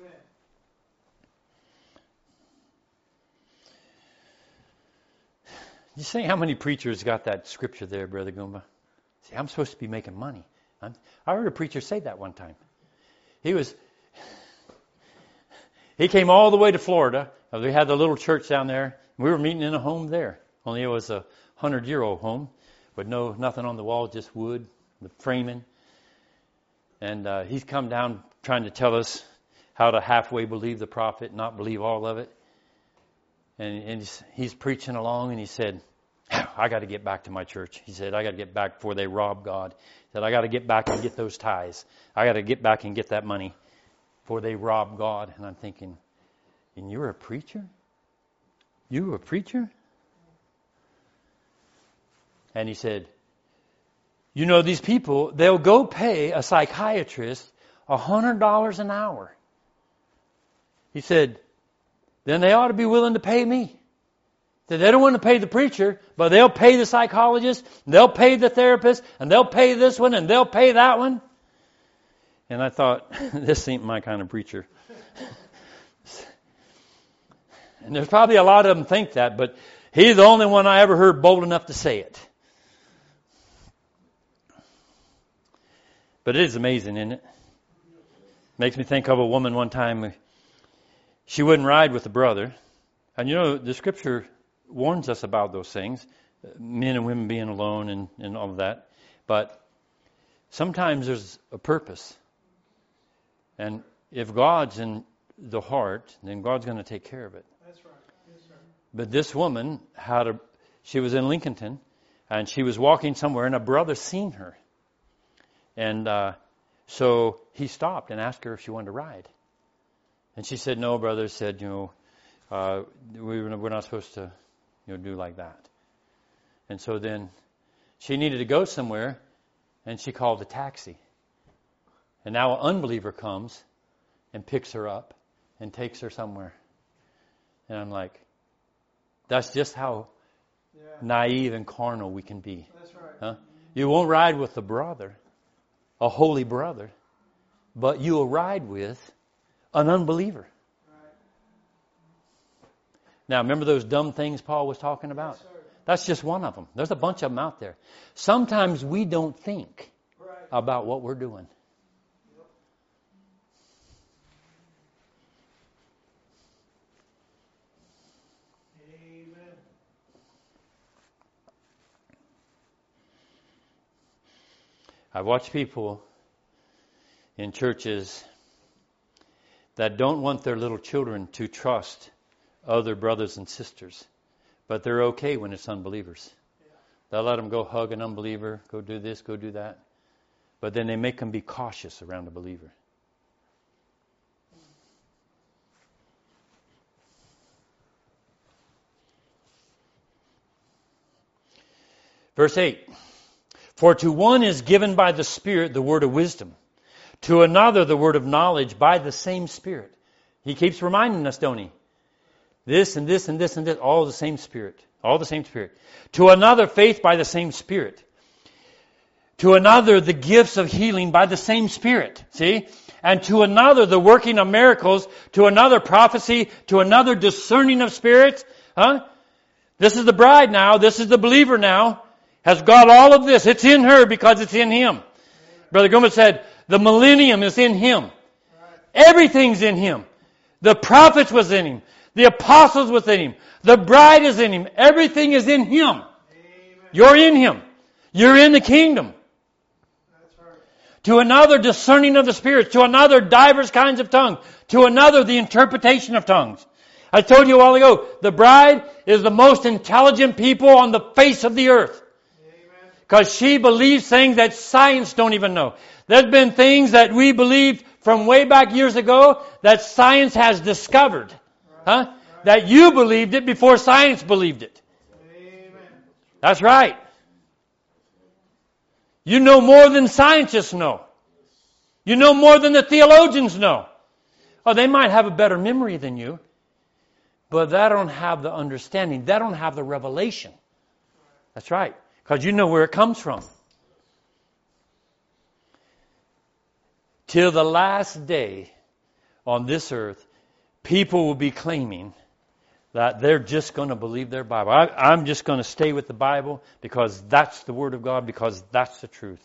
You say how many preachers got that scripture there, Brother Goomba? See, I'm supposed to be making money. I'm, I heard a preacher say that one time. He was... He came all the way to Florida. We had the little church down there. We were meeting in a home there. Only it was a hundred-year-old home with no nothing on the wall, just wood, the framing. And uh, he's come down trying to tell us how to halfway believe the prophet, not believe all of it. And, and he's, he's preaching along, and he said, I got to get back to my church. He said, I got to get back before they rob God. He said, I got to get back and get those tithes. I got to get back and get that money before they rob God. And I'm thinking, and you're a preacher? You a preacher? And he said, you know, these people, they'll go pay a psychiatrist one hundred dollars an hour. He said, then they ought to be willing to pay me. They don't want to pay the preacher, but they'll pay the psychologist, and they'll pay the therapist, and they'll pay this one, and they'll pay that one. And I thought, this ain't my kind of preacher. And there's probably a lot of them think that, but he's the only one I ever heard bold enough to say it. But it is amazing, isn't it? Makes me think of a woman one time. She wouldn't ride with a brother. And you know, the scripture warns us about those things, men and women being alone and, and all of that. But sometimes there's a purpose. And if God's in the heart, then God's going to take care of it. That's right. Yes, sir. But this woman had a, she was in Lincolnton, and she was walking somewhere, and a brother seen her. And uh, so he stopped and asked her if she wanted to ride. And she said, no, brother, said, you know, uh, we, we're not supposed to, you know, do like that. And so then she needed to go somewhere, and she called a taxi. And now an unbeliever comes and picks her up and takes her somewhere. And I'm like, that's just how Yeah. naive and carnal we can be. That's right. Huh? You won't ride with a brother, a holy brother, but you will ride with an unbeliever. Right. Now, remember those dumb things Paul was talking about? Yes, sir. That's just one of them. There's a bunch of them out there. Sometimes we don't think Right. about what we're doing. Amen. I watch people in churches that don't want their little children to trust other brothers and sisters, but they're okay when it's unbelievers. Yeah. They'll let them go hug an unbeliever, go do this, go do that, but then they make them be cautious around a believer. Verse eight, for to one is given by the Spirit the word of wisdom, to another the word of knowledge by the same Spirit. He keeps reminding us, don't he? This and this and this and this, all the same Spirit. All the same Spirit. To another faith by the same Spirit. To another the gifts of healing by the same Spirit. See? And to another the working of miracles. To another prophecy. To another discerning of spirits. Huh? This is the bride now. This is the believer now. Has got all of this. It's in her because it's in him. Brother Gomez said, the millennium is in him. Everything's in him. The prophets was in him. The apostles was in him. The bride is in him. Everything is in him. Amen. You're in him. You're in the kingdom. That's right. To another, discerning of the spirits. To another, divers kinds of tongues. To another, the interpretation of tongues. I told you a while ago, the bride is the most intelligent people on the face of the earth. Because she believes things that science don't even know. There's been things that we believed from way back years ago that science has discovered. Huh? That you believed it before science believed it. Amen. That's right. You know more than scientists know. You know more than the theologians know. Oh, they might have a better memory than you, but they don't have the understanding. They don't have the revelation. That's right. Because you know where it comes from. Till the last day on this earth, people will be claiming that they're just going to believe their Bible. I, I'm just going to stay with the Bible because that's the Word of God, because that's the truth.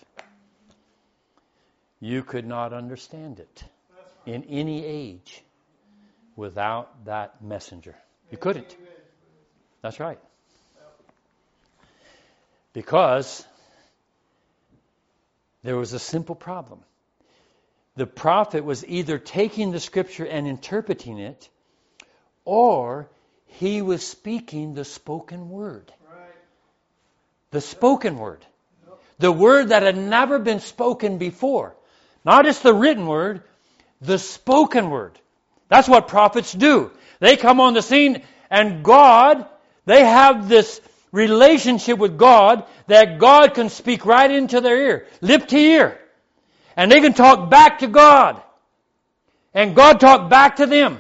You could not understand it in any age without that messenger. You couldn't. That's right. Because there was a simple problem. The prophet was either taking the scripture and interpreting it, or he was speaking the spoken word. Right. The spoken word. The word that had never been spoken before. Not just the written word, the spoken word. That's what prophets do. They come on the scene, and God, they have this relationship with God that God can speak right into their ear, lip to ear. And they can talk back to God. And God talk back to them.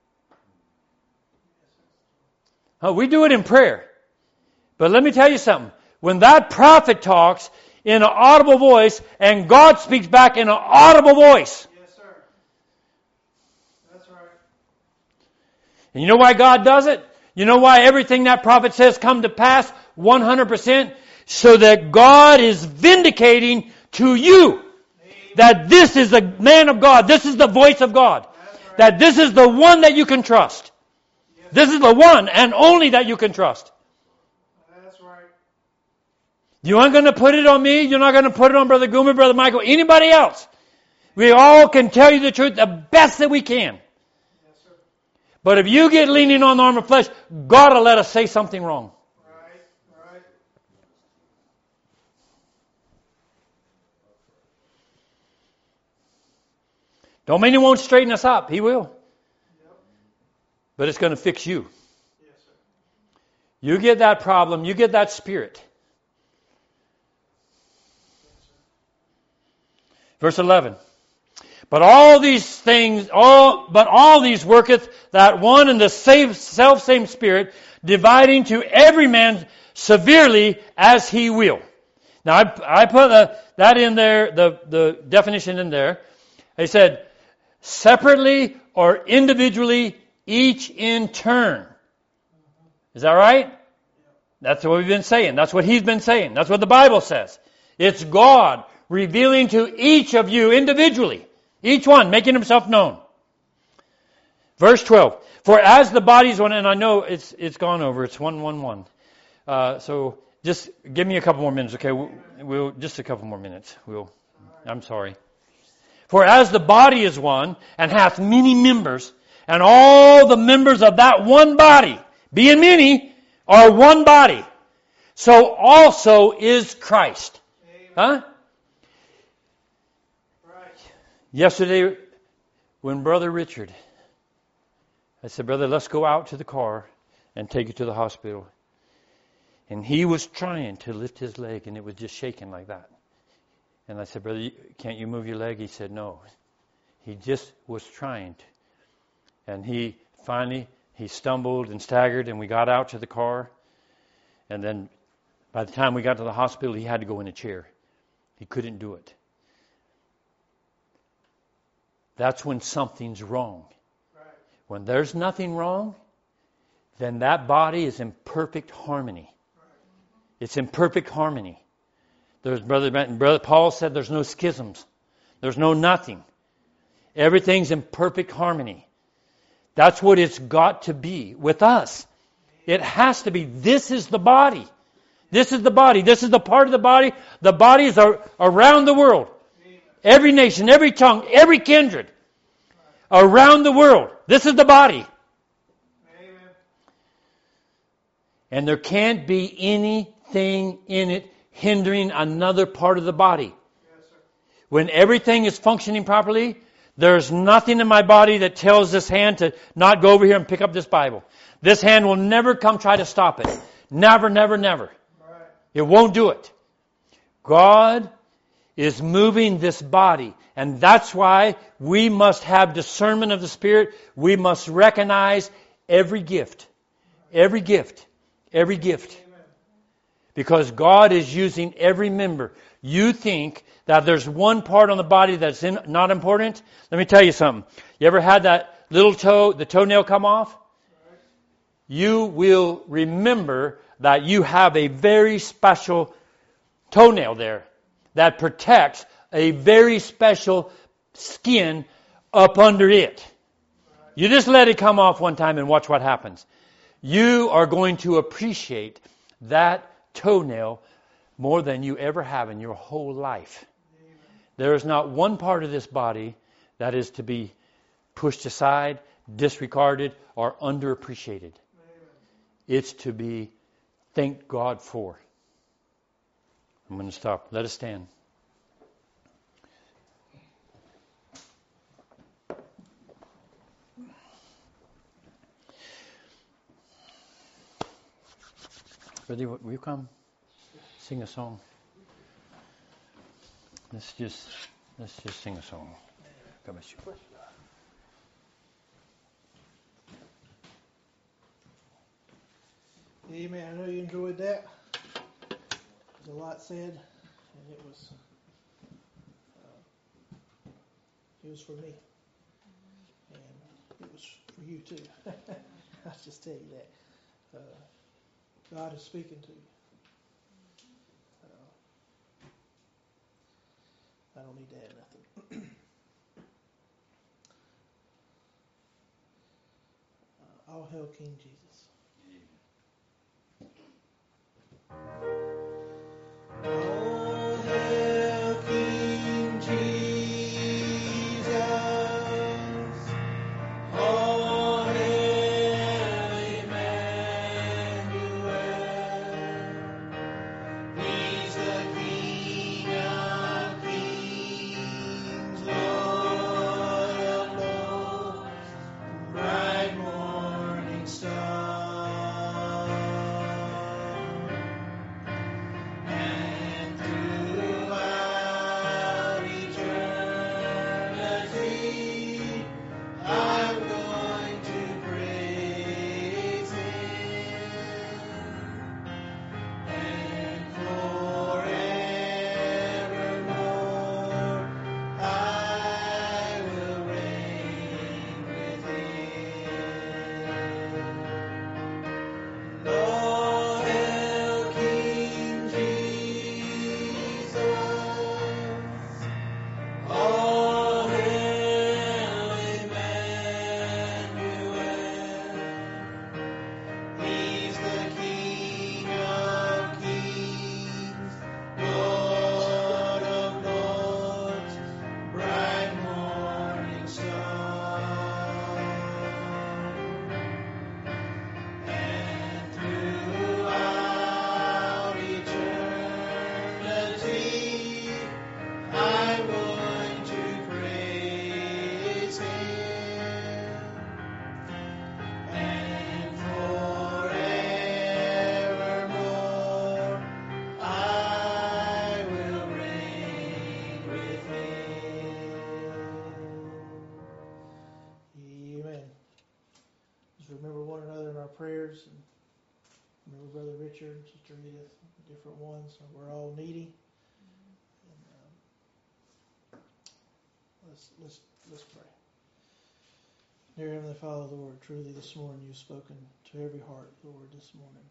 Oh, we do it in prayer. But let me tell you something. When that prophet talks in an audible voice and God speaks back in an audible voice. Yes, sir. That's right. And you know why God does it? You know why everything that prophet says come to pass one hundred percent? So that God is vindicating to you that this is the man of God. This is the voice of God. Right. That this is the one that you can trust. Yes. This is the one and only that you can trust. That's right. You aren't going to put it on me. You're not going to put it on Brother Goomer, Brother Michael, anybody else. We all can tell you the truth the best that we can. Yes, sir. But if you get leaning on the arm of flesh, God will let us say something wrong. Right, right. Don't mean He won't straighten us up. He will. Yep. But it's going to fix you. Yes, sir. You get that problem. You get that spirit. Yes, sir. Verse eleven. But all these things, all but all these worketh that one and the same self same Spirit, dividing to every man severely as He will. Now I, I put the, that in there, the, the definition in there. They said, separately or individually, each in turn. Is that right? That's what we've been saying. That's what He's been saying. That's what the Bible says. It's God revealing to each of you individually. Each one making Himself known. Verse twelve. For as the body is one, and I know it's it's gone over. It's one one one. Uh, so just give me a couple more minutes, okay? We'll, we'll just a couple more minutes. We'll. I'm sorry. For as the body is one, and hath many members, and all the members of that one body, being many, are one body, so also is Christ. Huh? Yesterday, when Brother Richard, I said, brother, let's go out to the car and take you to the hospital. And he was trying to lift his leg, and it was just shaking like that. And I said, brother, can't you move your leg? He said, no. He just was trying to. And he finally, he stumbled and staggered, and we got out to the car. And then by the time we got to the hospital, he had to go in a chair. He couldn't do it. That's when something's wrong. Right. When there's nothing wrong, then that body is in perfect harmony. Right. It's in perfect harmony. There's brother, brother Paul said there's no schisms. There's no nothing. Everything's in perfect harmony. That's what it's got to be with us. It has to be. This is the body. This is the body. This is the part of the body. The bodies are around the world. Every nation, every tongue, every kindred around the world. This is the body. Amen. And there can't be anything in it hindering another part of the body. Yes, sir. When everything is functioning properly, there's nothing in my body that tells this hand to not go over here and pick up this Bible. This hand will never come try to stop it. Never, never, never. Right. It won't do it. God is moving this body. And that's why we must have discernment of the Spirit. We must recognize every gift. Every gift. Every gift. Amen. Because God is using every member. You think that there's one part on the body that's in, not important? Let me tell you something. You ever had that little toe, the toenail come off? Right. You will remember that you have a very special toenail there that protects a very special skin up under it. You just let it come off one time and watch what happens. You are going to appreciate that toenail more than you ever have in your whole life. Amen. There is not one part of this body that is to be pushed aside, disregarded, or underappreciated. Amen. It's to be thanked God for. I'm going to stop. Let us stand. Brother, will you come sing a song? Let's just let's just sing a song. God bless you. Amen. I know you enjoyed that. There's a lot said, and it was uh, it was for me, and it was for you too. I'll just tell you that. Uh, God is speaking to you. Uh, I don't need to add nothing. uh, all hail King Jesus. All hail King Jesus. All hail Emmanuel. He's the King of kings, Lord of lords, bright morning star. And throughout eternity, I'm going to praise Him, and forevermore I will reign with Him. All hail King Jesus. All hail Emmanuel. He's the King of kings, Lord of lords, bright morning star. And throughout eternity, I'm going to praise Him, and forevermore I will reign with Him. Amen. Just remember one another in our prayers, and remember Brother Richard, Sister Edith, different ones. We're all needy. And, um, let's let's let's pray. Dear Heavenly Father, Lord, truly this morning you've spoken to every heart, Lord, this morning.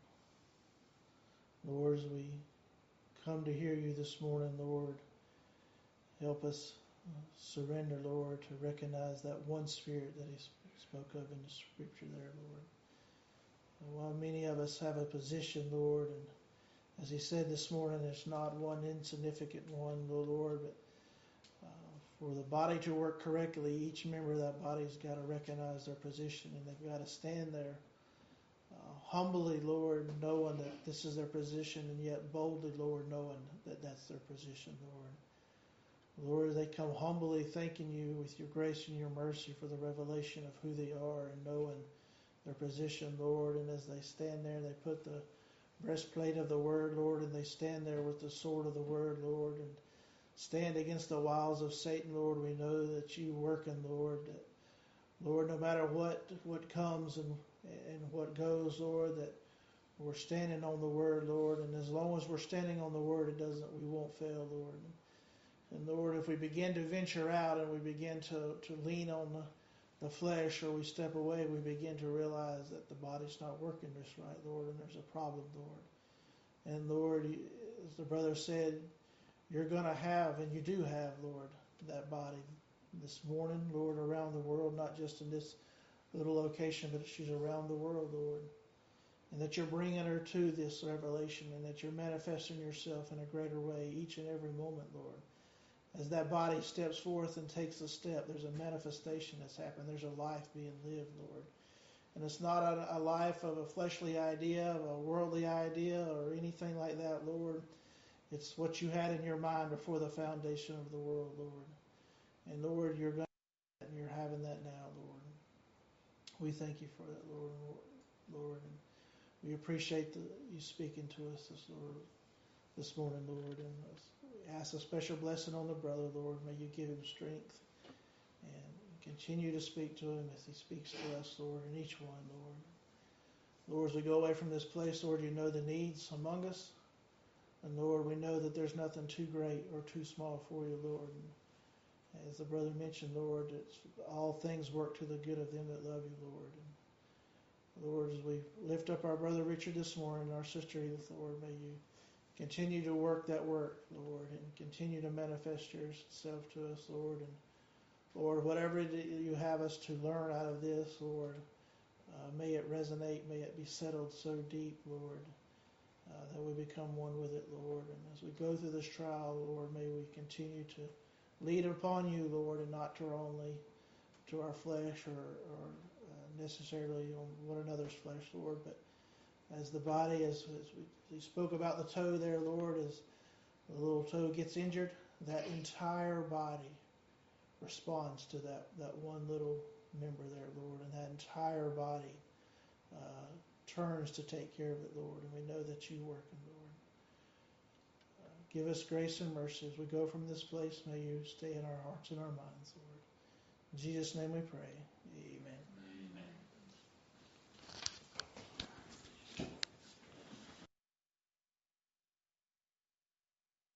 Lord, as we come to hear you this morning, Lord, help us uh, surrender, Lord, to recognize that one Spirit that He spoke of in the Scripture there, Lord. And while many of us have a position, Lord, and as He said this morning, it's not one insignificant one, Lord, but uh, for the body to work correctly, each member of that body's got to recognize their position, and they've got to stand there uh, humbly, Lord, knowing that this is their position, and yet boldly, Lord, knowing that that's their position, Lord. Lord, they come humbly thanking you with your grace and your mercy for the revelation of who they are and knowing their position, Lord. And as they stand there, they put the breastplate of the Word, Lord, and they stand there with the sword of the Word, Lord, and stand against the wiles of Satan, Lord. We know that you working, Lord. That, Lord, no matter what what comes and and what goes, Lord, that we're standing on the Word, Lord. And as long as we're standing on the Word, it doesn't we won't fail, Lord. And Lord, if we begin to venture out and we begin to, to lean on the, the flesh, or we step away, we begin to realize that the body's not working just right, Lord, and there's a problem, Lord. And Lord, as the brother said, you're going to have, and you do have, Lord, that body this morning, Lord, around the world, not just in this little location, but she's around the world, Lord. And that you're bringing her to this revelation, and that you're manifesting yourself in a greater way each and every moment, Lord. As that body steps forth and takes a step, there's a manifestation that's happened. There's a life being lived, Lord. And it's not a, a life of a fleshly idea, of a worldly idea, or anything like that, Lord. It's what you had in your mind before the foundation of the world, Lord. And Lord, you're going to and you're having that now, Lord. We thank you for that, Lord. Lord, and we appreciate the, you speaking to us this, Lord, this morning, Lord. And we ask a special blessing on the brother, Lord. May you give him strength and continue to speak to him as he speaks to us, Lord, and each one, Lord. Lord, as we go away from this place, Lord, you know the needs among us. And Lord, we know that there's nothing too great or too small for you, Lord. And as the brother mentioned, Lord, it's, all things work to the good of them that love you, Lord. And Lord, as we lift up our brother Richard this morning, and our sister Edith, Lord, may you continue to work that work, Lord, and continue to manifest yourself to us, Lord. And Lord, whatever you have us to learn out of this, Lord, uh, may it resonate, may it be settled so deep, Lord, uh, that we become one with it, Lord. And as we go through this trial, Lord, may we continue to lead upon you, Lord, and not to our only to our flesh or, or uh, necessarily on one another's flesh, Lord, but as the body, as, as we, we spoke about the toe there, Lord, as the little toe gets injured, that entire body responds to that, that one little member there, Lord, and that entire body uh, turns to take care of it, Lord, and we know that you work in, Lord. Uh, give us grace and mercy as we go from this place. May you stay in our hearts and our minds, Lord. In Jesus' name we pray. Amen.